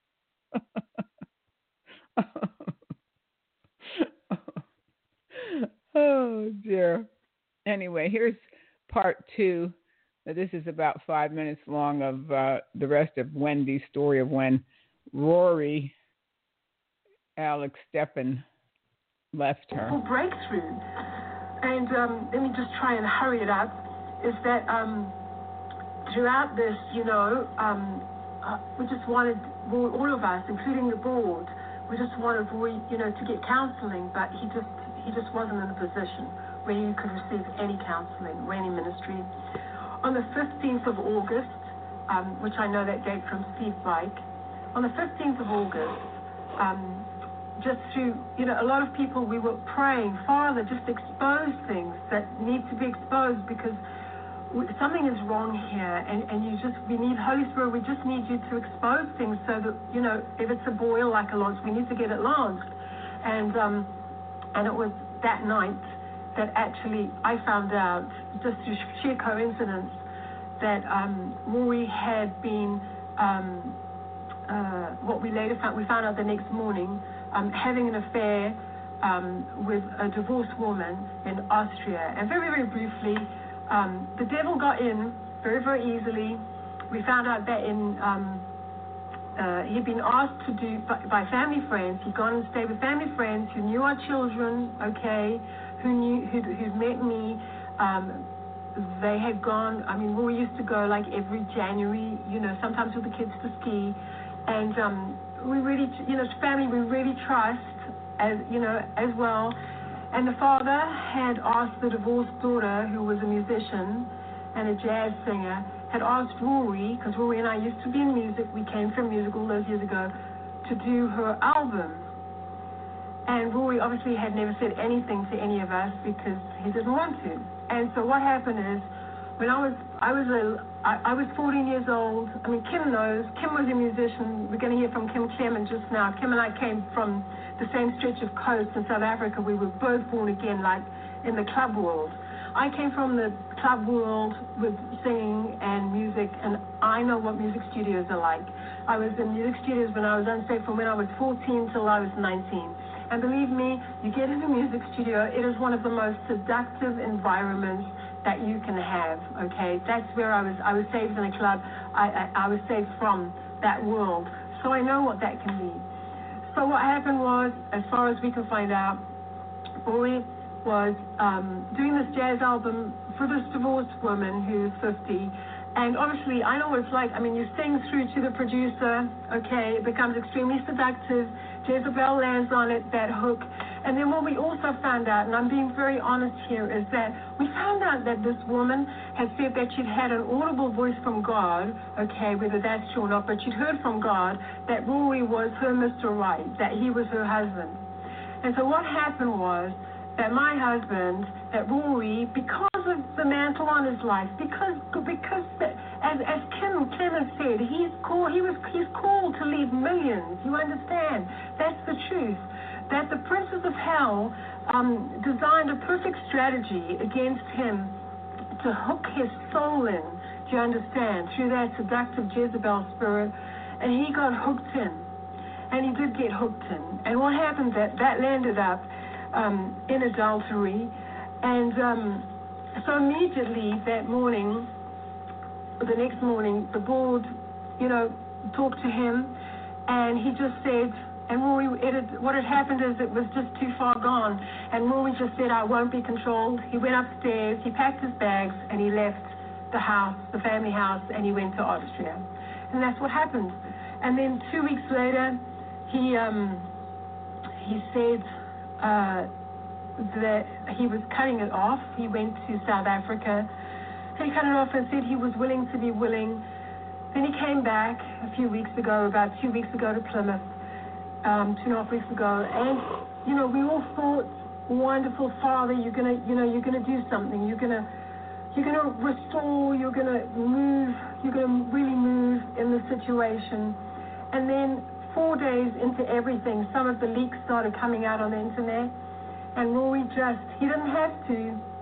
Oh dear. Anyway, here's part two. This is about five minutes long of uh, the rest of Wendy's story of when Rory Alex Steppen left her. Breakthrough, and um, let me just try and hurry it up, is that um, throughout this, you know, um, uh, we just wanted, all of us, including the board, we just wanted Rory, you know, to get counseling, but he just he just wasn't in a position where you could receive any counseling or any ministry. On the fifteenth of August, um, which I know that date from Steve Bike, on the fifteenth of August, um, just through, you know, a lot of people, we were praying, Father, just expose things that need to be exposed because we, something is wrong here, and, and you just, we need, Holy Spirit, we just need you to expose things so that, you know, if it's a boil like a lodge, we need to get it lodged. And, um, and it was that night that actually I found out, just through sheer coincidence, that um, Rory had been, um, uh, what we later found, we found out the next morning, um, having an affair um, with a divorced woman in Austria. And very, very briefly, um, the devil got in very, very easily. We found out that in um, Uh, he'd been asked to do by, by family friends. He'd gone and stayed with family friends who knew our children, okay, who knew who'd, who'd met me. Um, they had gone. I mean, we used to go like every January, you know, sometimes with the kids to ski, and um, we really, you know, family we really trust, as you know, as well. And the father had asked the divorced daughter, who was a musician and a jazz singer, had asked Rory, because Rory and I used to be in music, we came from music all those years ago, to do her album. And Rory obviously had never said anything to any of us because he didn't want to. And so what happened is, when I was I was a I, I was fourteen years old. I mean, Kim knows. Kim was a musician. We're going to hear from Kim Clement just now. Kim and I came from the same stretch of coast in South Africa. We were both born again, like in the club world. I came from the club world with singing and music, and I know what music studios are like. I was in music studios when I was unsafe from when I was fourteen till I was nineteen. And believe me, you get in a music studio, it is one of the most seductive environments that you can have, okay? That's where I was I was saved in a club. I, I, I was saved from that world. So I know what that can be. So what happened was, as far as we can find out, Rory was um, doing this jazz album for this divorced woman who's fifty. And obviously, I know what it's like. I mean, you sing through to the producer, okay, it becomes extremely seductive. Jezebel lands on it, that hook. And then what we also found out, and I'm being very honest here, is that we found out that this woman had said that she'd had an audible voice from God, okay, whether that's true or not, but she'd heard from God that Rory was her Mister Right, that he was her husband. And so what happened was, that my husband, that Rory, because of the mantle on his life, because because the, as as Kim Clement said, he's called he was he's called to lead millions. You understand? That's the truth. That the princes of hell um, designed a perfect strategy against him to hook his soul in. Do you understand? Through that seductive Jezebel spirit, and he got hooked in, and he did get hooked in. And what happened? That that landed up Um, in adultery, and um, so immediately that morning, the next morning, the board, you know, talked to him, and he just said, and Rory, it had, what had happened is it was just too far gone, and Rory just said, I won't be controlled. He went upstairs, he packed his bags, and he left the house, the family house, and he went to Austria, and that's what happened. And then two weeks later, he um, he said, Uh, that he was cutting it off. He went to South Africa. He cut it off and said he was willing to be willing. Then he came back a few weeks ago, about two weeks ago to Plymouth, um, two and a half weeks ago. And, you know, we all thought, wonderful Father, you're gonna, you know, you're gonna do something. You're gonna, you're gonna restore. You're gonna move. You're gonna really move in the situation. And then four days into everything, some of the leaks started coming out on the internet, and Rory just, he didn't have to,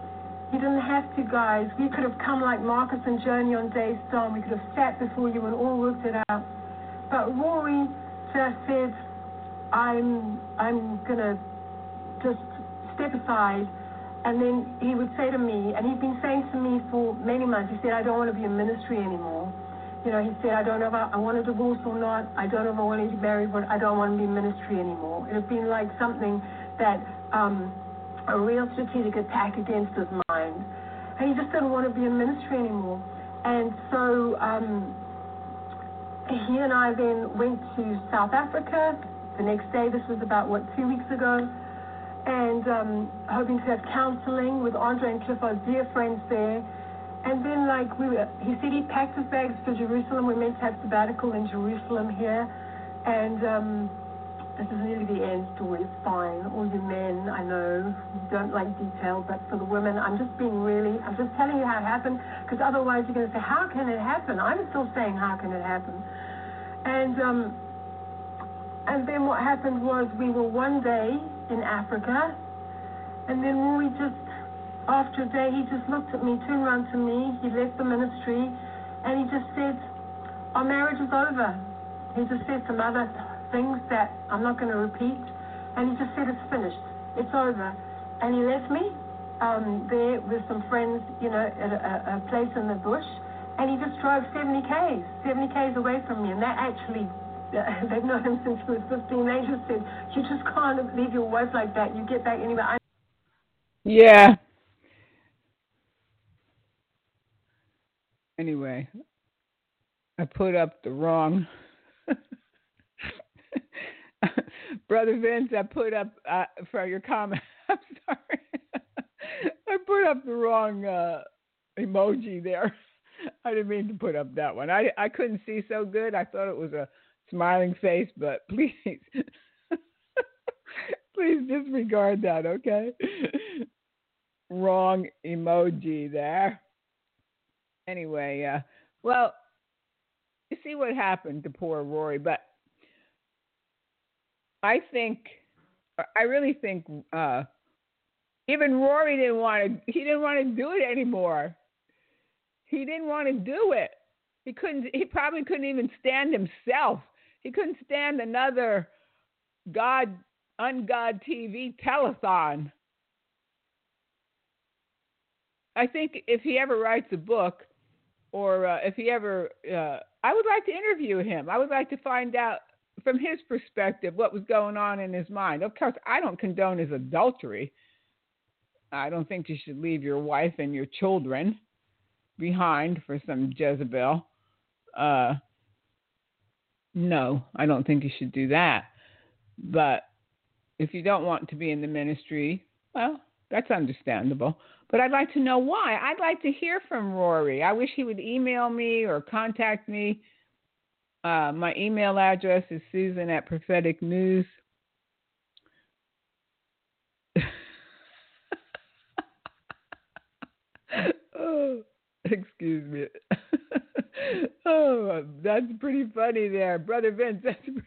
He didn't have to, guys. We could have come like Marcus and Joni on Daystar. We could have sat before you and all worked it out. But Rory just said, I'm, I'm going to just step aside. And then he would say to me, and he'd been saying to me for many months, he said, I don't want to be in ministry anymore. You know, he said, I don't know if I, I want a divorce or not. I don't know if I want to get married, but I don't want to be in ministry anymore. It had been like something that, um, a real strategic attack against his mind. And he just didn't want to be in ministry anymore. And so um, he and I then went to South Africa the next day. This was about, what, two weeks ago. And um, hoping to have counseling with Andre and Cliff, our dear friends there. And then, like, we were, he said he packed his bags for Jerusalem. We're meant to have sabbatical in Jerusalem here. And um, this is nearly the end story. It's fine. All you men, I know, you don't like detail, but for the women, I'm just being really, I'm just telling you how it happened, because otherwise you're going to say, how can it happen? I'm still saying, how can it happen? And, um, and then what happened was we were one day in Africa, and then Rory just, after a day, he just looked at me, turned around to me, he left the ministry, and he just said, our marriage is over. He just said some other things that I'm not going to repeat, and he just said, it's finished, it's over. And he left me um, there with some friends, you know, at a, a place in the bush, and he just drove seventy kays, seventy kays away from me, and that actually, they've known him since he was fifteen. They just said, you just can't leave your wife like that. You get back anyway. I- yeah. Anyway, I put up the wrong... Brother Vince, I put up, uh, for your comment, I'm sorry. I put up the wrong uh, emoji there. I didn't mean to put up that one. I, I couldn't see so good. I thought it was a smiling face, but please, please disregard that, okay? Wrong emoji there. Anyway, uh, well, you see what happened to poor Rory, but I think, I really think, uh, even Rory didn't want to, he didn't want to do it anymore. He didn't want to do it. He couldn't, he probably couldn't even stand himself. He couldn't stand another God, un-God T V telethon. I think if he ever writes a book, or uh, if he ever, uh, I would like to interview him. I would like to find out from his perspective what was going on in his mind. Of course, I don't condone his adultery. I don't think you should leave your wife and your children behind for some Jezebel. Uh, no, I don't think you should do that. But if you don't want to be in the ministry, well, that's understandable. But I'd like to know why. I'd like to hear from Rory. I wish he would email me or contact me. Uh, my email address is Susan at Prophetic News. Oh, excuse me. Oh, that's pretty funny there. Brother Vince, that's pretty...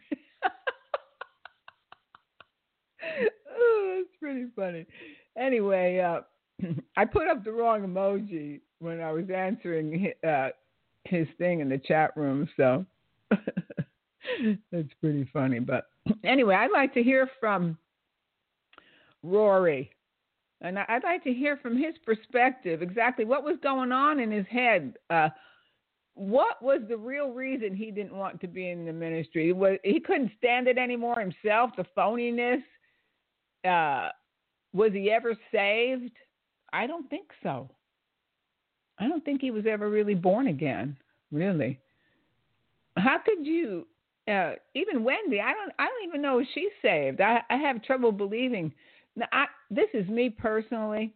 Oh, that's pretty funny. Anyway, uh, I put up the wrong emoji when I was answering uh, his thing in the chat room, so that's pretty funny. But anyway, I'd like to hear from Rory, and I'd like to hear from his perspective exactly what was going on in his head. Uh, what was the real reason he didn't want to be in the ministry? Was he couldn't stand it anymore himself, the phoniness? Uh, was he ever saved? I don't think so. I don't think he was ever really born again, really. How could you, uh, even Wendy, I don't I don't even know if she's saved. I, I have trouble believing. Now, I, this is me personally.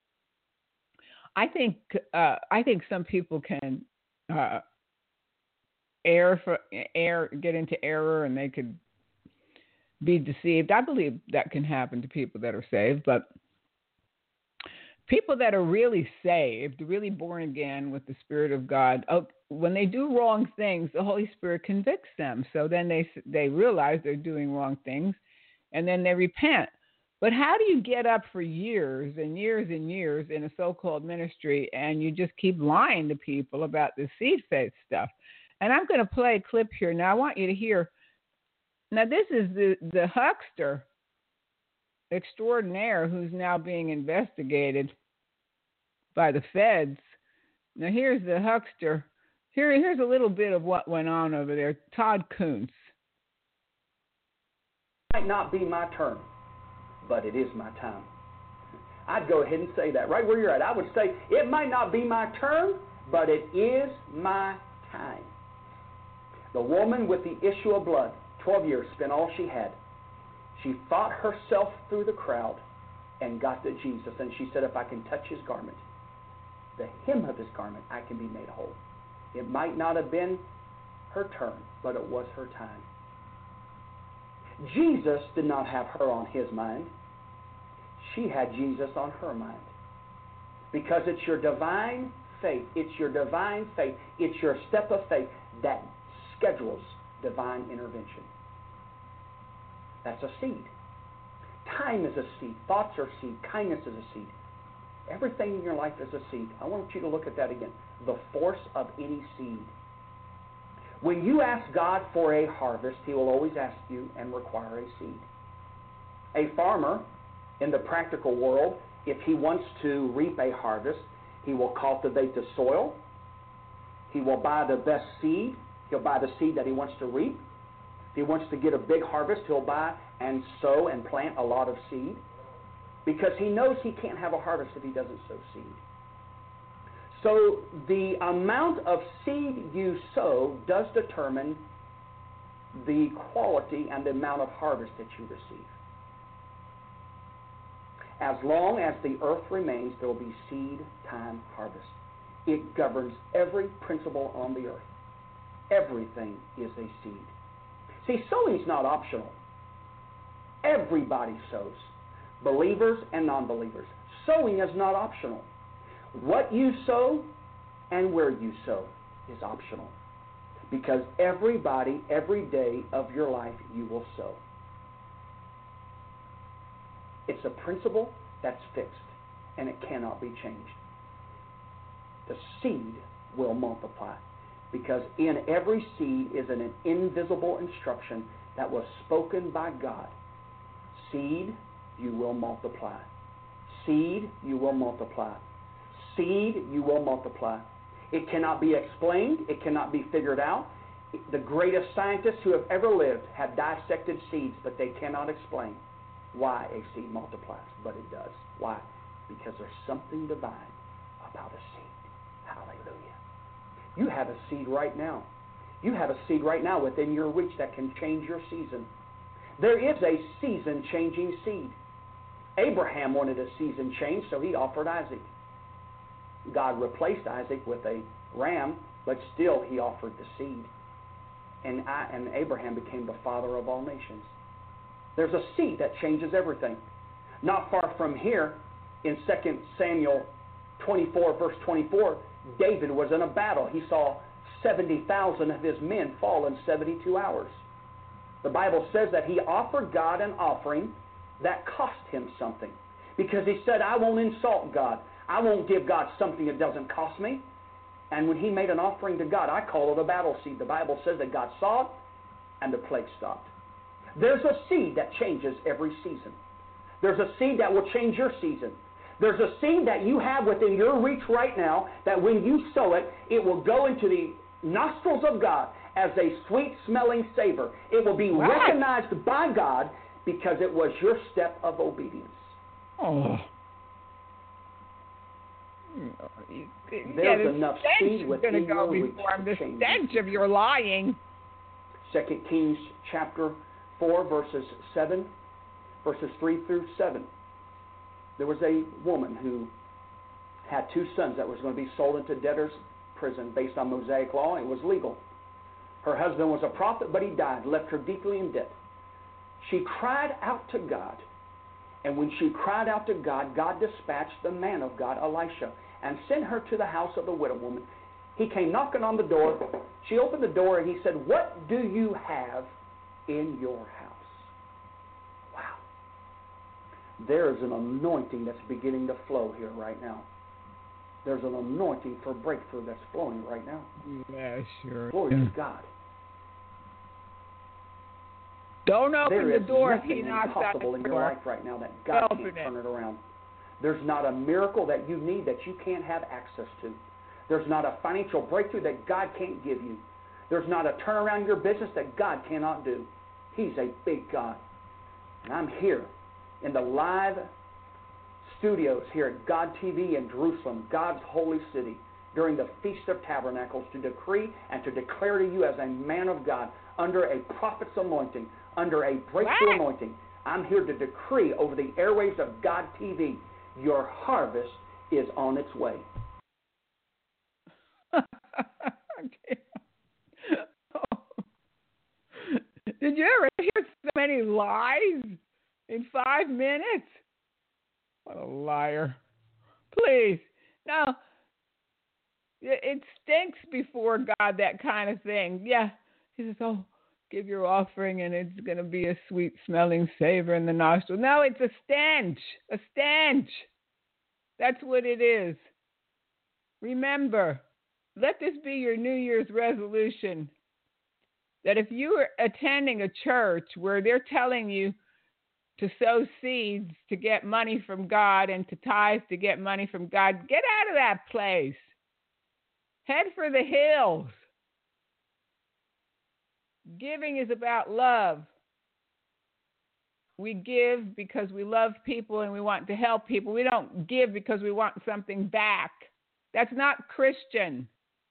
I think uh, I think some people can uh, err for err, get into error, and they could be deceived. I believe that can happen to people that are saved, but people that are really saved, really born again with the Spirit of God, oh, when they do wrong things, the Holy Spirit convicts them. So then they they realize they're doing wrong things, and then they repent. But how do you get up for years and years and years in a so-called ministry and you just keep lying to people about the seed faith stuff? And I'm going to play a clip here. Now, I want you to hear. Now, this is the, the huckster extraordinaire who's now being investigated by the feds. Now, here's the huckster. Here, here's a little bit of what went on over there. Todd Kuntz. It might not be my turn, but it is my time. I'd go ahead and say that right where you're at. I would say it might not be my turn, but it is my time. The woman with the issue of blood, twelve years, spent all she had. She fought herself through the crowd and got to Jesus. And she said, if I can touch his garment, the hem of his garment, I can be made whole. It might not have been her turn, but it was her time. Jesus did not have her on his mind. She had Jesus on her mind. Because it's your divine faith, it's your divine faith, it's your step of faith that schedules divine intervention. That's a seed. Time is a seed. Thoughts are seed. Kindness is a seed. Everything in your life is a seed. I want you to look at that again. The force of any seed. When you ask God for a harvest, he will always ask you and require a seed. A farmer in the practical world, if he wants to reap a harvest, he will cultivate the soil. He will buy the best seed. He'll buy the seed that he wants to reap. If he wants to get a big harvest, he'll buy and sow and plant a lot of seed, because he knows he can't have a harvest if he doesn't sow seed. So the amount of seed you sow does determine the quality and the amount of harvest that you receive. As long as the earth remains, there will be seed time harvest. It governs every principle on the earth. Everything is a seed. See, sowing is not optional. Everybody sows, believers and non-believers. Sowing is not optional. What you sow and where you sow is optional, because everybody, every day of your life, you will sow. It's a principle that's fixed, and it cannot be changed. The seed will multiply, because in every seed is an invisible instruction that was spoken by God. Seed, you will multiply. Seed, you will multiply. Seed, you will multiply. It cannot be explained. It cannot be figured out. The greatest scientists who have ever lived have dissected seeds, but they cannot explain why a seed multiplies, but it does. Why? Because there's something divine about a seed. Hallelujah. You have a seed right now. You have a seed right now within your reach that can change your season. There is a season-changing seed. Abraham wanted a season change, so he offered Isaac. God replaced Isaac with a ram, but still he offered the seed. And, I, and Abraham became the father of all nations. There's a seed that changes everything. Not far from here, in Second Samuel twenty-four, verse twenty-four, David was in a battle. He saw seventy thousand of his men fall in seventy-two hours. The Bible says that he offered God an offering that cost him something, because he said, I won't insult God. I won't give God something that doesn't cost me. And when he made an offering to God, I call it a battle seed. The Bible says that God saw it and the plague stopped. There's a seed that changes every season. There's a seed that will change your season. There's a seed that you have within your reach right now that when you sow it, it will go into the nostrils of God as a sweet-smelling savor. It will be what? recognized by God because it was your step of obedience. Oh. There's yeah, enough seed within go your reach before to the change. stench of your lying. Second Kings chapter four, verses seven, verses three through seven. There was a woman who had two sons that was going to be sold into debtor's prison based on Mosaic law. It was legal. Her husband was a prophet, but he died, left her deeply in debt. She cried out to God. And when she cried out to God, God dispatched the man of God, Elisha, and sent her to the house of the widow woman. He came knocking on the door. She opened the door, and he said, what do you have in your house? Wow. There is an anointing that's beginning to flow here right now. There's an anointing for breakthrough that's flowing right now. Yeah, sure. Glory to God. Don't open there the door is if he nothing knocks on impossible the in your door. life right now that God Open can't it. turn it around. There's not a miracle that you need that you can't have access to. There's not a financial breakthrough that God can't give you. There's not a turnaround in your business that God cannot do. He's a big God. And I'm here in the live studios here at God T V in Jerusalem, God's holy city, during the Feast of Tabernacles to decree and to declare to you as a man of God, under a prophet's anointing, under a breakthrough What? anointing, I'm here to decree over the airwaves of God T V, your harvest is on its way. Okay. Oh. Did you ever hear so many lies in five minutes? What a liar. Please. No, it stinks before God, that kind of thing. Yeah. He says, oh, give your offering and it's going to be a sweet smelling savor in the nostril. No, it's a stench. A stench. That's what it is. Remember, let this be your New Year's resolution, that if you are attending a church where they're telling you to sow seeds to get money from God and to tithe to get money from God, get out of that place. Head for the hills. Giving is about love. We give because we love people and we want to help people. We don't give because we want something back. That's not Christian.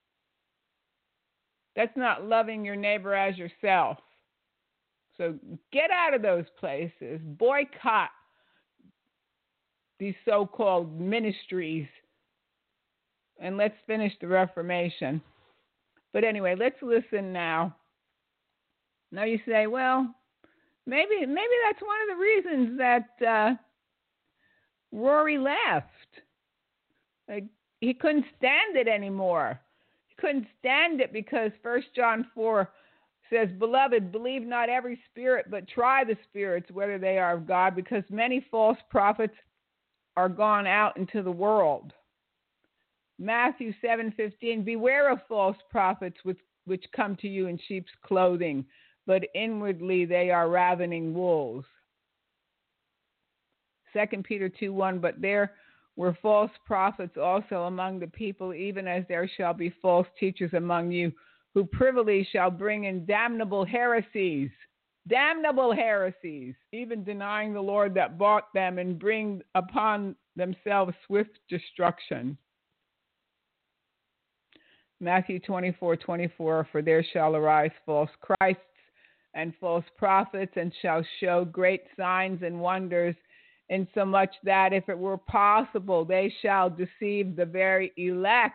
That's not loving your neighbor as yourself. So get out of those places. Boycott these so-called ministries. And let's finish the Reformation. But anyway, let's listen now. Now you say, well, maybe maybe that's one of the reasons that uh, Rory left. Like, he couldn't stand it anymore. He couldn't stand it because First John four says, Beloved, believe not every spirit, but try the spirits, whether they are of God, because many false prophets are gone out into the world. Matthew seven fifteen, beware of false prophets which, which come to you in sheep's clothing, but inwardly they are ravening wolves. Second Peter two one, but there were false prophets also among the people, even as there shall be false teachers among you, who privily shall bring in damnable heresies, damnable heresies, even denying the Lord that bought them, and bring upon themselves swift destruction. Matthew twenty-four twenty-four, for there shall arise false Christs and false prophets, and shall show great signs and wonders, insomuch that if it were possible, they shall deceive the very elect.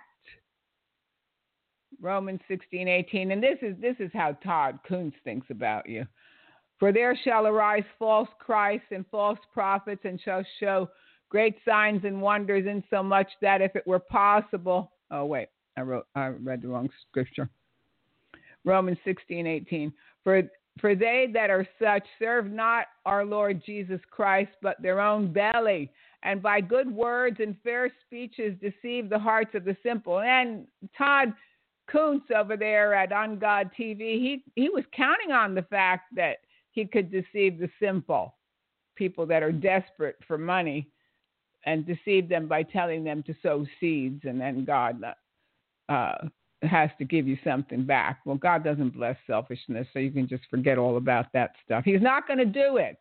Romans sixteen eighteen, and this is this is how Todd Kuntz thinks about you. For there shall arise false Christs and false prophets, and shall show great signs and wonders, insomuch that if it were possible, oh wait, I wrote I read the wrong scripture. Romans sixteen eighteen, for for they that are such serve not our Lord Jesus Christ, but their own belly, and by good words and fair speeches deceive the hearts of the simple. And Todd Kuntz over there at On God T V, he, he was counting on the fact that he could deceive the simple, people that are desperate for money, and deceive them by telling them to sow seeds, and then God uh, has to give you something back. Well, God doesn't bless selfishness, so you can just forget all about that stuff. He's not going to do it.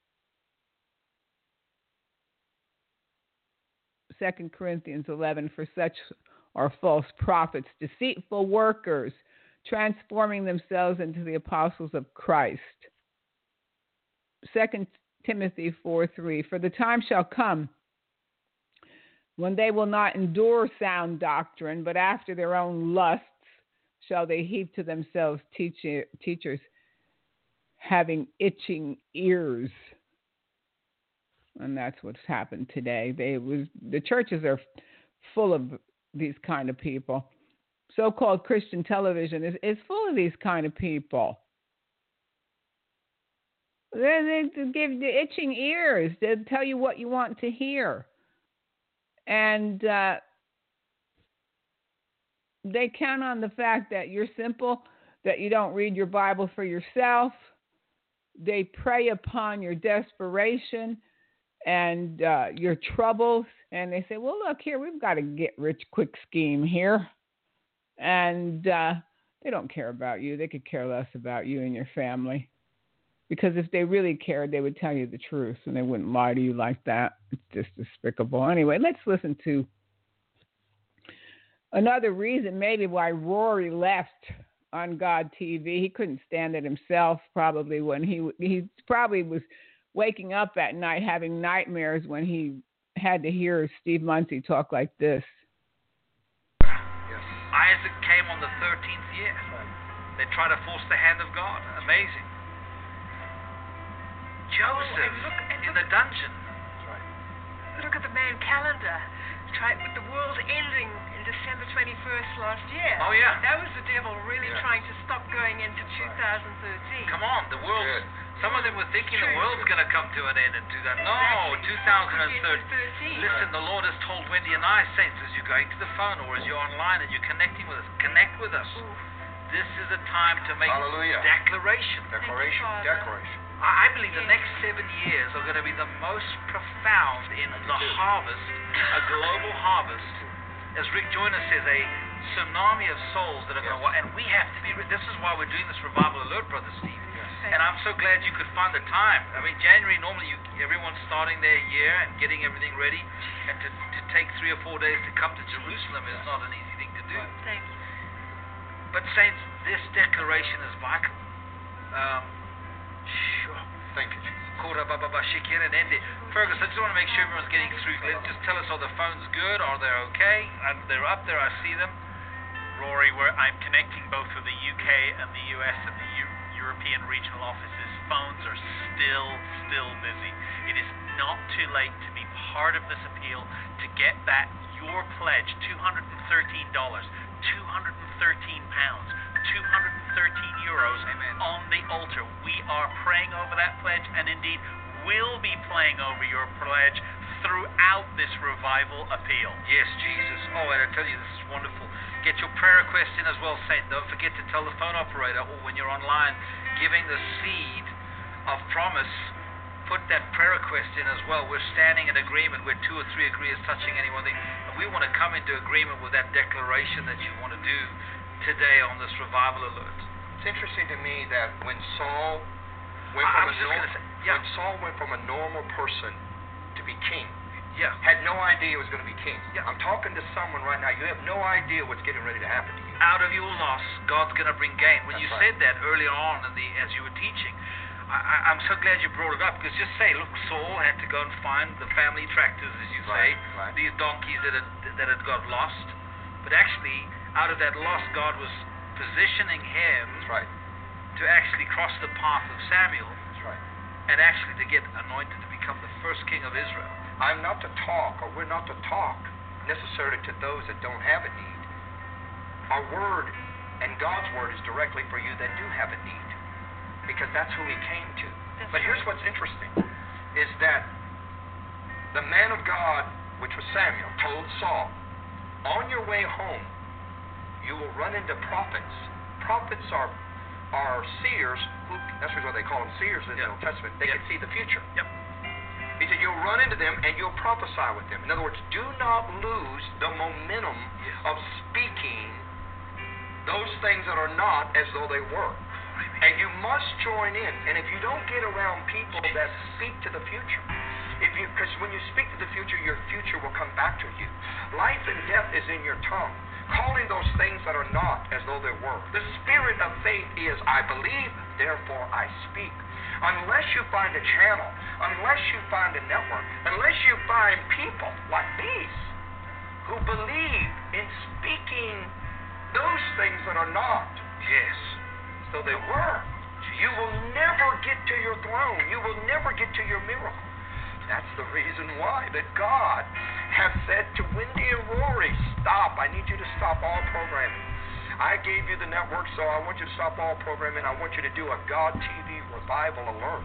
Second Corinthians eleven, for such are false prophets, deceitful workers, transforming themselves into the apostles of Christ. Second Timothy four three, for the time shall come when they will not endure sound doctrine, but after their own lusts shall they heap to themselves teacher, teachers having itching ears. And that's what's happened today. They was the churches are full of these kind of people. So-called Christian television is, is full of these kind of people. They, they give the itching ears. They'll tell you what you want to hear. And uh, they count on the fact that you're simple, that you don't read your Bible for yourself. They prey upon your desperation and uh, your troubles. And they say, well, look here, we've got a get-rich-quick scheme here. And uh, they don't care about you. They could care less about you and your family. Because if they really cared, they would tell you the truth, and they wouldn't lie to you like that. It's just despicable. Anyway, let's listen to another reason maybe why Rory left on God T V. He couldn't stand it himself, probably when he he probably was waking up at night having nightmares when he had to hear Steve Munsey talk like this. Yes. Isaac came on the thirteenth year. Right. They tried to force the hand of God. Amazing. Joseph oh, and look, and in look, the dungeon. That's right. Look at the Mayan calendar. Try, with the world ending in December twenty-first last year. Oh, yeah. That was the devil really yeah. trying to stop going into two thousand thirteen. Come on, the world. Some of them were thinking True. the world's going to come to an end in two thousand. No, exactly. two thousand thirteen. Listen, the Lord has told Wendy and I, saints, as you're going to the phone or as you're online and you're connecting with us, connect with us. Ooh. This is a time to make Hallelujah. declaration. Declaration. You, Declaration. I believe the next seven years are going to be the most profound in the harvest, a global harvest. As Rick Joyner says, a tsunami of souls that are going to, and we have to be, this is why we're doing this revival alert, Brother Steve. Yes. And I'm so glad you could find the time. I mean, January, normally you, everyone's starting their year and getting everything ready, and to, to take three or four days to come to Jerusalem is not an easy thing to do. Thank you. But saints, this declaration is vital. Um, Sure. Thank you, Jesus. Fergus, I just want to make sure everyone's getting through. Just tell us, are the phones good? Are they okay? Uh, they're up there. I see them. Rory, where I'm connecting both with the U K and the U S and the U- European regional offices. Phones are still, still busy. It is not too late to be part of this appeal to get that your pledge, two hundred thirteen dollars, two hundred thirteen pounds. two hundred thirteen euros Amen. On the altar. We are praying over that pledge and indeed will be praying over your pledge throughout this revival appeal. Yes, Jesus. Oh, and I tell you, this is wonderful. Get your prayer request in as well, Saint. Don't forget to tell the phone operator, or when you're online, giving the seed of promise, put that prayer request in as well. We're standing in agreement where two or three agree as touching any one thing. And we want to come into agreement with that declaration that you want to do today on this revival alert. It's interesting to me that when Saul went I, from I a was just normal, gonna say, yeah. when Saul went from a normal person to be king, yeah, had no idea he was going to be king. Yeah. I'm talking to someone right now. You have no idea what's getting ready to happen to you. Out of your loss, God's going to bring gain. When That's you right. said that earlier on in the as you were teaching, I, I, I'm so glad you brought it up, because just say, look, Saul had to go and find the family tractors, as you say, Right, right. these donkeys that had that had got lost. But actually, out of that loss, God was positioning him That's right. to actually cross the path of Samuel, That's right. and actually to get anointed to become the first king of Israel. I'm not to talk, or we're not to talk necessarily to those that don't have a need. Our word and God's word is directly for you that do have a need, because that's who he came to. That's but here's right. what's interesting, is that the man of God, which was Samuel, told Saul, on your way home, you will run into prophets. Prophets are are seers, who, that's what they call them, seers in Yep. the Old Testament. They Yep. can see the future. Yep. He said, you'll run into them and you'll prophesy with them. In other words, do not lose the momentum Yes. of speaking those things that are not as though they were. And you must join in. And if you don't get around people that speak to the future, if you, because when you speak to the future, your future will come back to you. Life and death is in your tongue, calling those things that are not as though they were. The spirit of faith is, I believe, therefore I speak. Unless you find a channel, unless you find a network, unless you find people like these who believe in speaking those things that are not, Yes. so they were, you will never get to your throne. You will never get to your miracle. That's the reason why that God has said to Wendy and Rory, stop. I need you to stop all programming. I gave you the network, so I want you to stop all programming. I want you to do a God T V revival alert.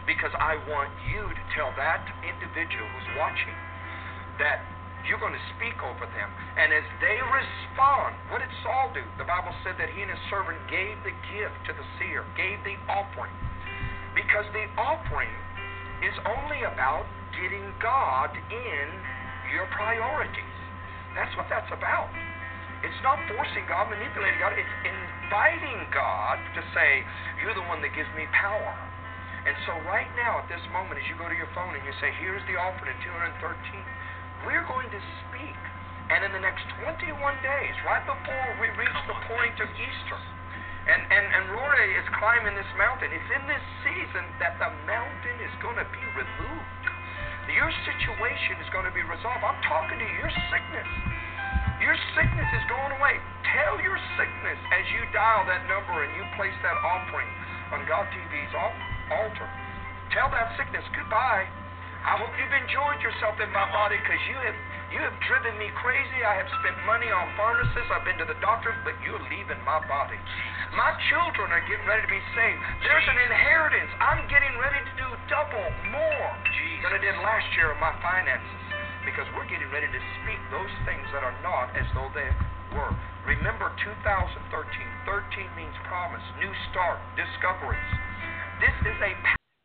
because I want you to tell that individual who's watching that you're going to speak over them. And as they respond, what did Saul do? The Bible said that he and his servant gave the gift to the seer, gave the offering. Because the offering is only about getting God in your priorities. That's what that's about. It's not forcing God, manipulating God. It's inviting God to say, you're the one that gives me power. And so right now, at this moment, as you go to your phone and you say, here's the offering at two hundred thirteen, we're going to speak. And in the next twenty-one days, right before we reach the point of Easter, and, and, and Rory is climbing this mountain, it's in this season that the mountain is going to be removed. Your situation is going to be resolved. I'm talking to you. Your sickness. Your sickness is going away. Tell your sickness as you dial that number and you place that offering on God T V's altar. Tell that sickness goodbye. I hope you've enjoyed yourself in my body, because you have you have driven me crazy. I have spent money on pharmacists. I've been to the doctors, but you're leaving my body. My children are getting ready to be saved. There's an inheritance. I'm getting ready to do double more than I did last year of my finances, because we're getting ready to speak those things that are not as though they were. Remember two thousand thirteen. thirteen means promise, new start, discoveries. This is a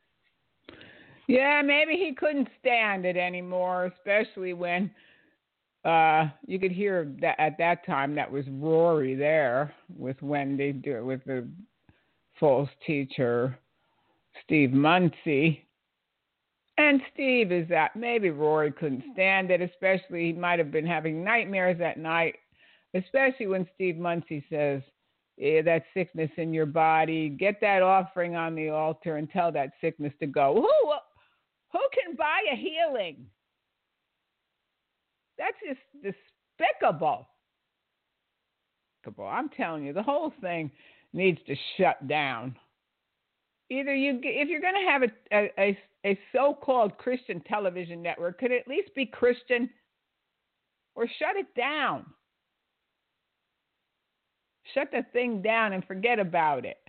Yeah, maybe he couldn't stand it anymore, especially when uh, you could hear that at that time that was Rory there with Wendy, with the false teacher, Steve Munsey. And Steve is that maybe Rory couldn't stand it, especially he might have been having nightmares at night, especially when Steve Munsey says, yeah, that sickness in your body, get that offering on the altar and tell that sickness to go. Who, who can buy a healing? That's just despicable. I'm telling you, the whole thing needs to shut down. Either you, if you're going to have a, a, a so-called Christian television network, could it at least be Christian, or shut it down. Shut the thing down and forget about it.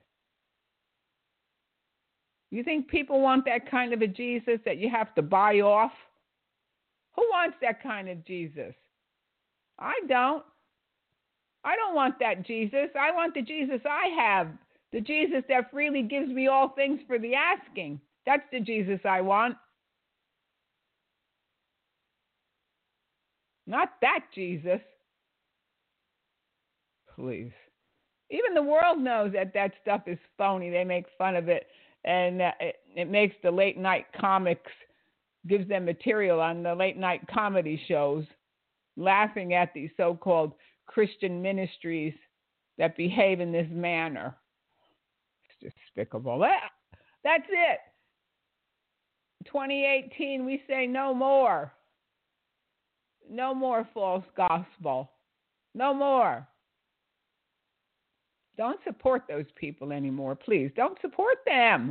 You think people want that kind of a Jesus that you have to buy off? Who wants that kind of Jesus? I don't. I don't want that Jesus. I want the Jesus I have. The Jesus that freely gives me all things for the asking. That's the Jesus I want. Not that Jesus. Please. Even the world knows that that stuff is phony. They make fun of it. And uh, it, it makes the late night comics, gives them material on the late night comedy shows, laughing at these so-called Christian ministries that behave in this manner. It's despicable. That, that's it. twenty eighteen, we say no more. No more false gospel. No more. Don't support those people anymore, please. Don't support them.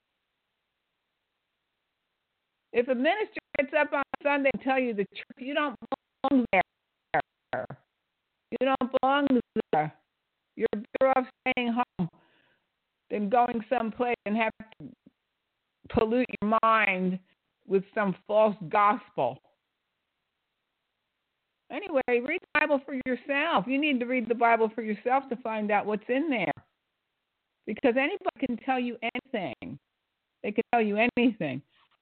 If a minister gets up on Sunday and tell you the truth, you don't belong there. You don't belong there. You're better off staying home than going someplace and have to pollute your mind with some false gospel. Anyway, read the Bible for yourself. You need to read the Bible for yourself to find out what's in there. Because anybody can tell you anything. They can tell you anything.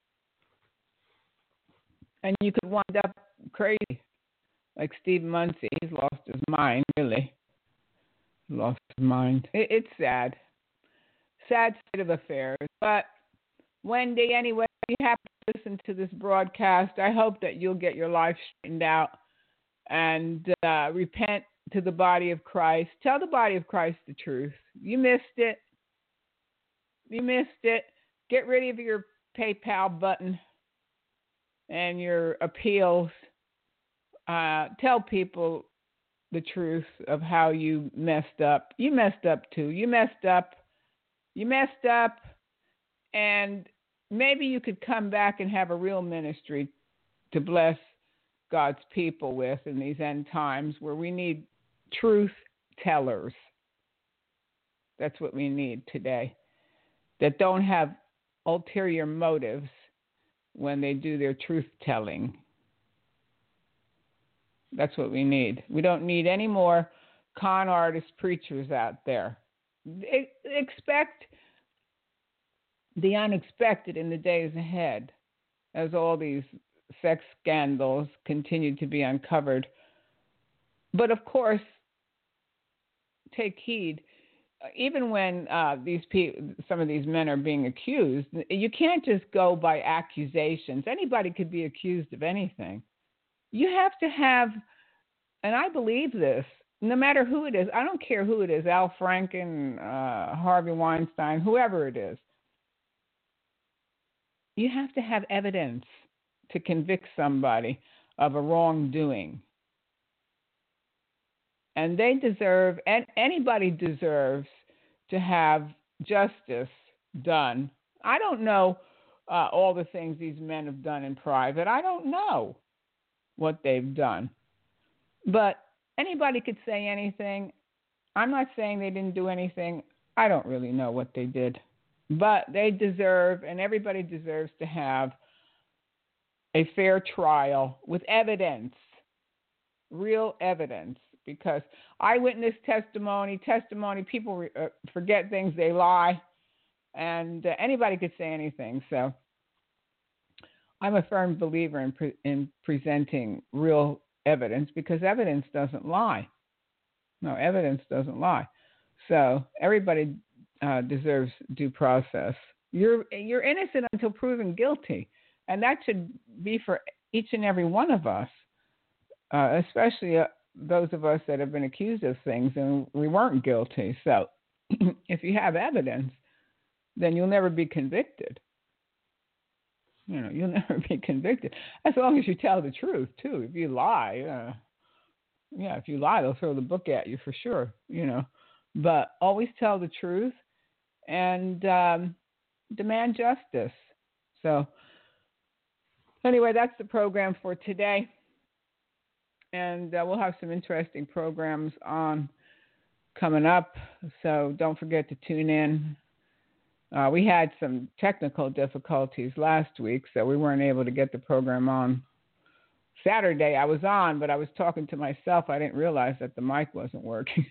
And you could wind up crazy. Like Steve Munsey. He's lost his mind, really. Lost his mind. It, it's sad. Sad state of affairs. But Wendy, anyway, you have to listen to this broadcast. I hope that you'll get your life straightened out and uh, repent to the body of Christ. Tell the body of Christ the truth. You missed it. You missed it. Get rid of your PayPal button and your appeals. Uh, tell people the truth of how you messed up. You messed up too. You messed up. You messed up. And maybe you could come back and have a real ministry to bless God's people with in these end times where we need truth tellers. That's what we need today. That don't have ulterior motives when they do their truth-telling. That's what we need. We don't need any more con artist preachers out there. Expect the unexpected in the days ahead as all these sex scandals continue to be uncovered. But of course, take heed. Even when uh, these pe- some of these men are being accused, you can't just go by accusations. Anybody could be accused of anything. You have to have, and I believe this, no matter who it is, I don't care who it is, Al Franken, uh, Harvey Weinstein, whoever it is, you have to have evidence to convict somebody of a wrongdoing. And they deserve, and anybody deserves to have justice done. I don't know uh, all the things these men have done in private. I don't know what they've done. But anybody could say anything. I'm not saying they didn't do anything. I don't really know what they did. But they deserve, and everybody deserves to have a fair trial with evidence, real evidence. Because eyewitness testimony, testimony, people re- uh, forget things, they lie, and uh, anybody could say anything. So I'm a firm believer in pre- in presenting real evidence because evidence doesn't lie. No, evidence doesn't lie. So everybody uh, deserves due process. You're you're innocent until proven guilty, and that should be for each and every one of us, uh, especially. Uh, those of us that have been accused of things and we weren't guilty. So if you have evidence, then you'll never be convicted. You know, you'll never be convicted as long as you tell the truth too. If you lie, uh, yeah, if you lie, they'll throw the book at you for sure, you know, but always tell the truth and um, demand justice. So anyway, that's the program for today. And uh, we'll have some interesting programs on coming up, so don't forget to tune in. Uh, we had some technical difficulties last week, so we weren't able to get the program on. Saturday I was on, but I was talking to myself. I didn't realize that the mic wasn't working.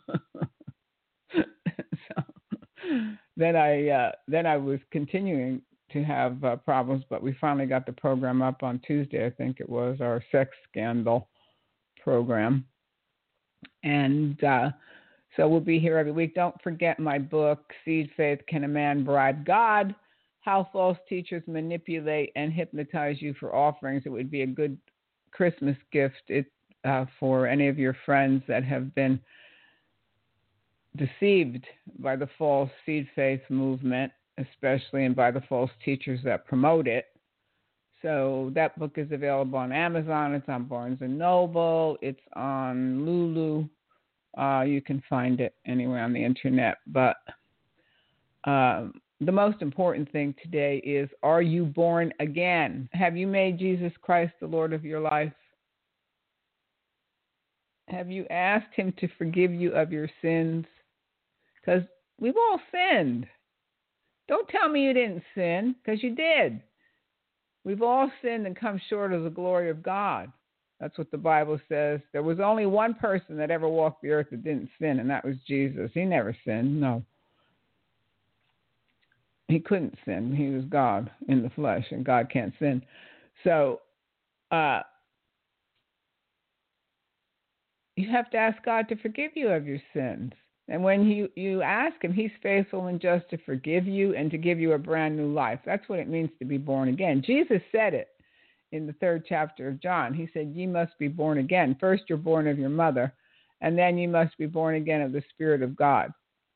so, then I uh, then I was continuing to have uh, problems, but we finally got the program up on Tuesday. I think it was our sex scandal program. And uh, so we'll be here every week. Don't forget my book, Seed Faith, Can a Man Bribe God? How False Teachers Manipulate and Hypnotize You for Offerings. It would be a good Christmas gift it, uh, for any of your friends that have been deceived by the false seed faith movement, especially, and by the false teachers that promote it. So that book is available on Amazon. It's on Barnes and Noble. It's on Lulu. Uh, you can find it anywhere on the internet. But um, the most important thing today is, are you born again? Have you made Jesus Christ the Lord of your life? Have you asked him to forgive you of your sins? Because we've all sinned. Don't tell me you didn't sin, because you did. We've all sinned and come short of the glory of God. That's what the Bible says. There was only one person that ever walked the earth that didn't sin, and that was Jesus. He never sinned, no. He couldn't sin. He was God in the flesh, and God can't sin. So uh, you have to ask God to forgive you of your sins. And when you, you ask him, he's faithful and just to forgive you and to give you a brand new life. That's what it means to be born again. Jesus said it in the third chapter of John. He said, ye must be born again. First, you're born of your mother, and then you must be born again of the Spirit of God.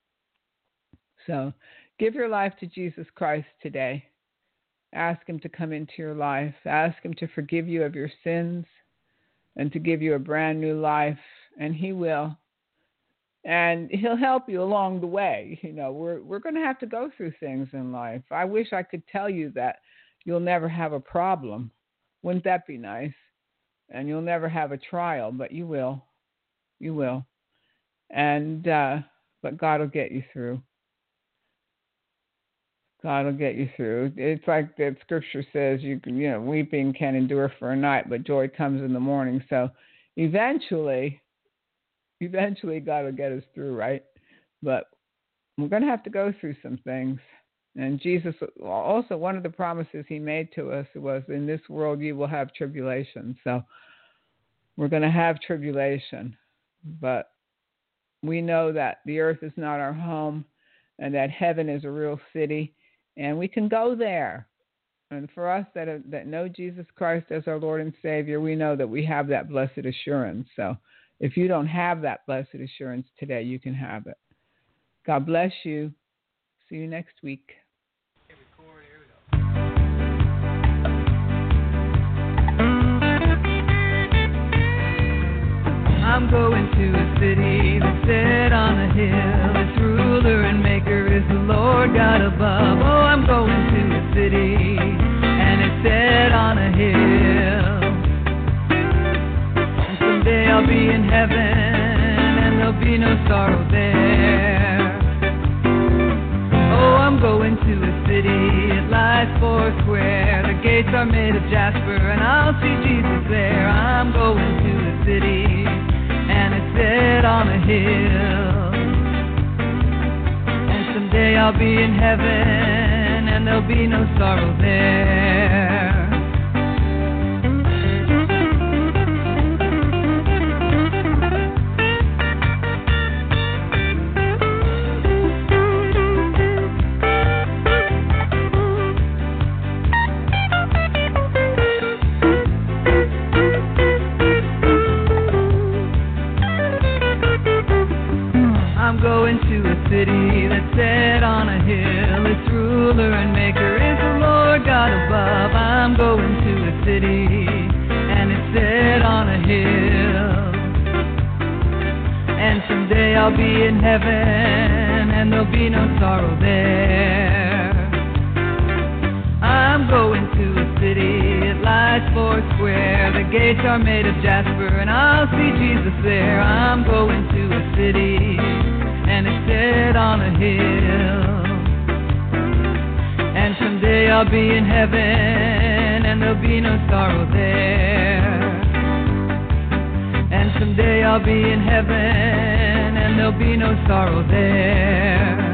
So give your life to Jesus Christ today. Ask him to come into your life. Ask him to forgive you of your sins and to give you a brand new life, and he will. And he'll help you along the way. You know, we're we're going to have to go through things in life. I wish I could tell you that you'll never have a problem. Wouldn't that be nice? And you'll never have a trial, but you will. You will. And uh, but God will get you through. God will get you through. It's like that scripture says, you can, you know, weeping can endure for a night, but joy comes in the morning. So eventually, eventually God will get us through, right? But we're going to have to go through some things. And Jesus, also one of the promises he made to us was, in this world you will have tribulation. So we're going to have tribulation, but we know that the earth is not our home and that heaven is a real city, and we can go there. And for us that are, that know Jesus Christ as our Lord and Savior, we know that we have that blessed assurance. So if you don't have that blessed assurance today, you can have it. God bless you. See you next week. I'm going to a city that's set on a hill. Its ruler and maker is the Lord God above. Oh, I'm going to a city, and it's set on a hill. And someday I'll be in heaven, and there'll be no sorrow there. Oh, I'm going to a city, it lies four square. The gates are made of jasper, and I'll see Jesus there. I'm going to a city, and it's set on a hill. And someday I'll be in heaven, and there'll be no sorrow there. I'm going to a city that's set on a hill. Its ruler and maker is the Lord God above. I'm going to a city, and it's set on a hill. And someday I'll be in heaven, and there'll be no sorrow there. I'm going to a city, it lies four square. The gates are made of jasper, and I'll see Jesus there. I'm going to a city, and it's set on a hill. And someday I'll be in heaven, and there'll be no sorrow there. And someday I'll be in heaven, and there'll be no sorrow there.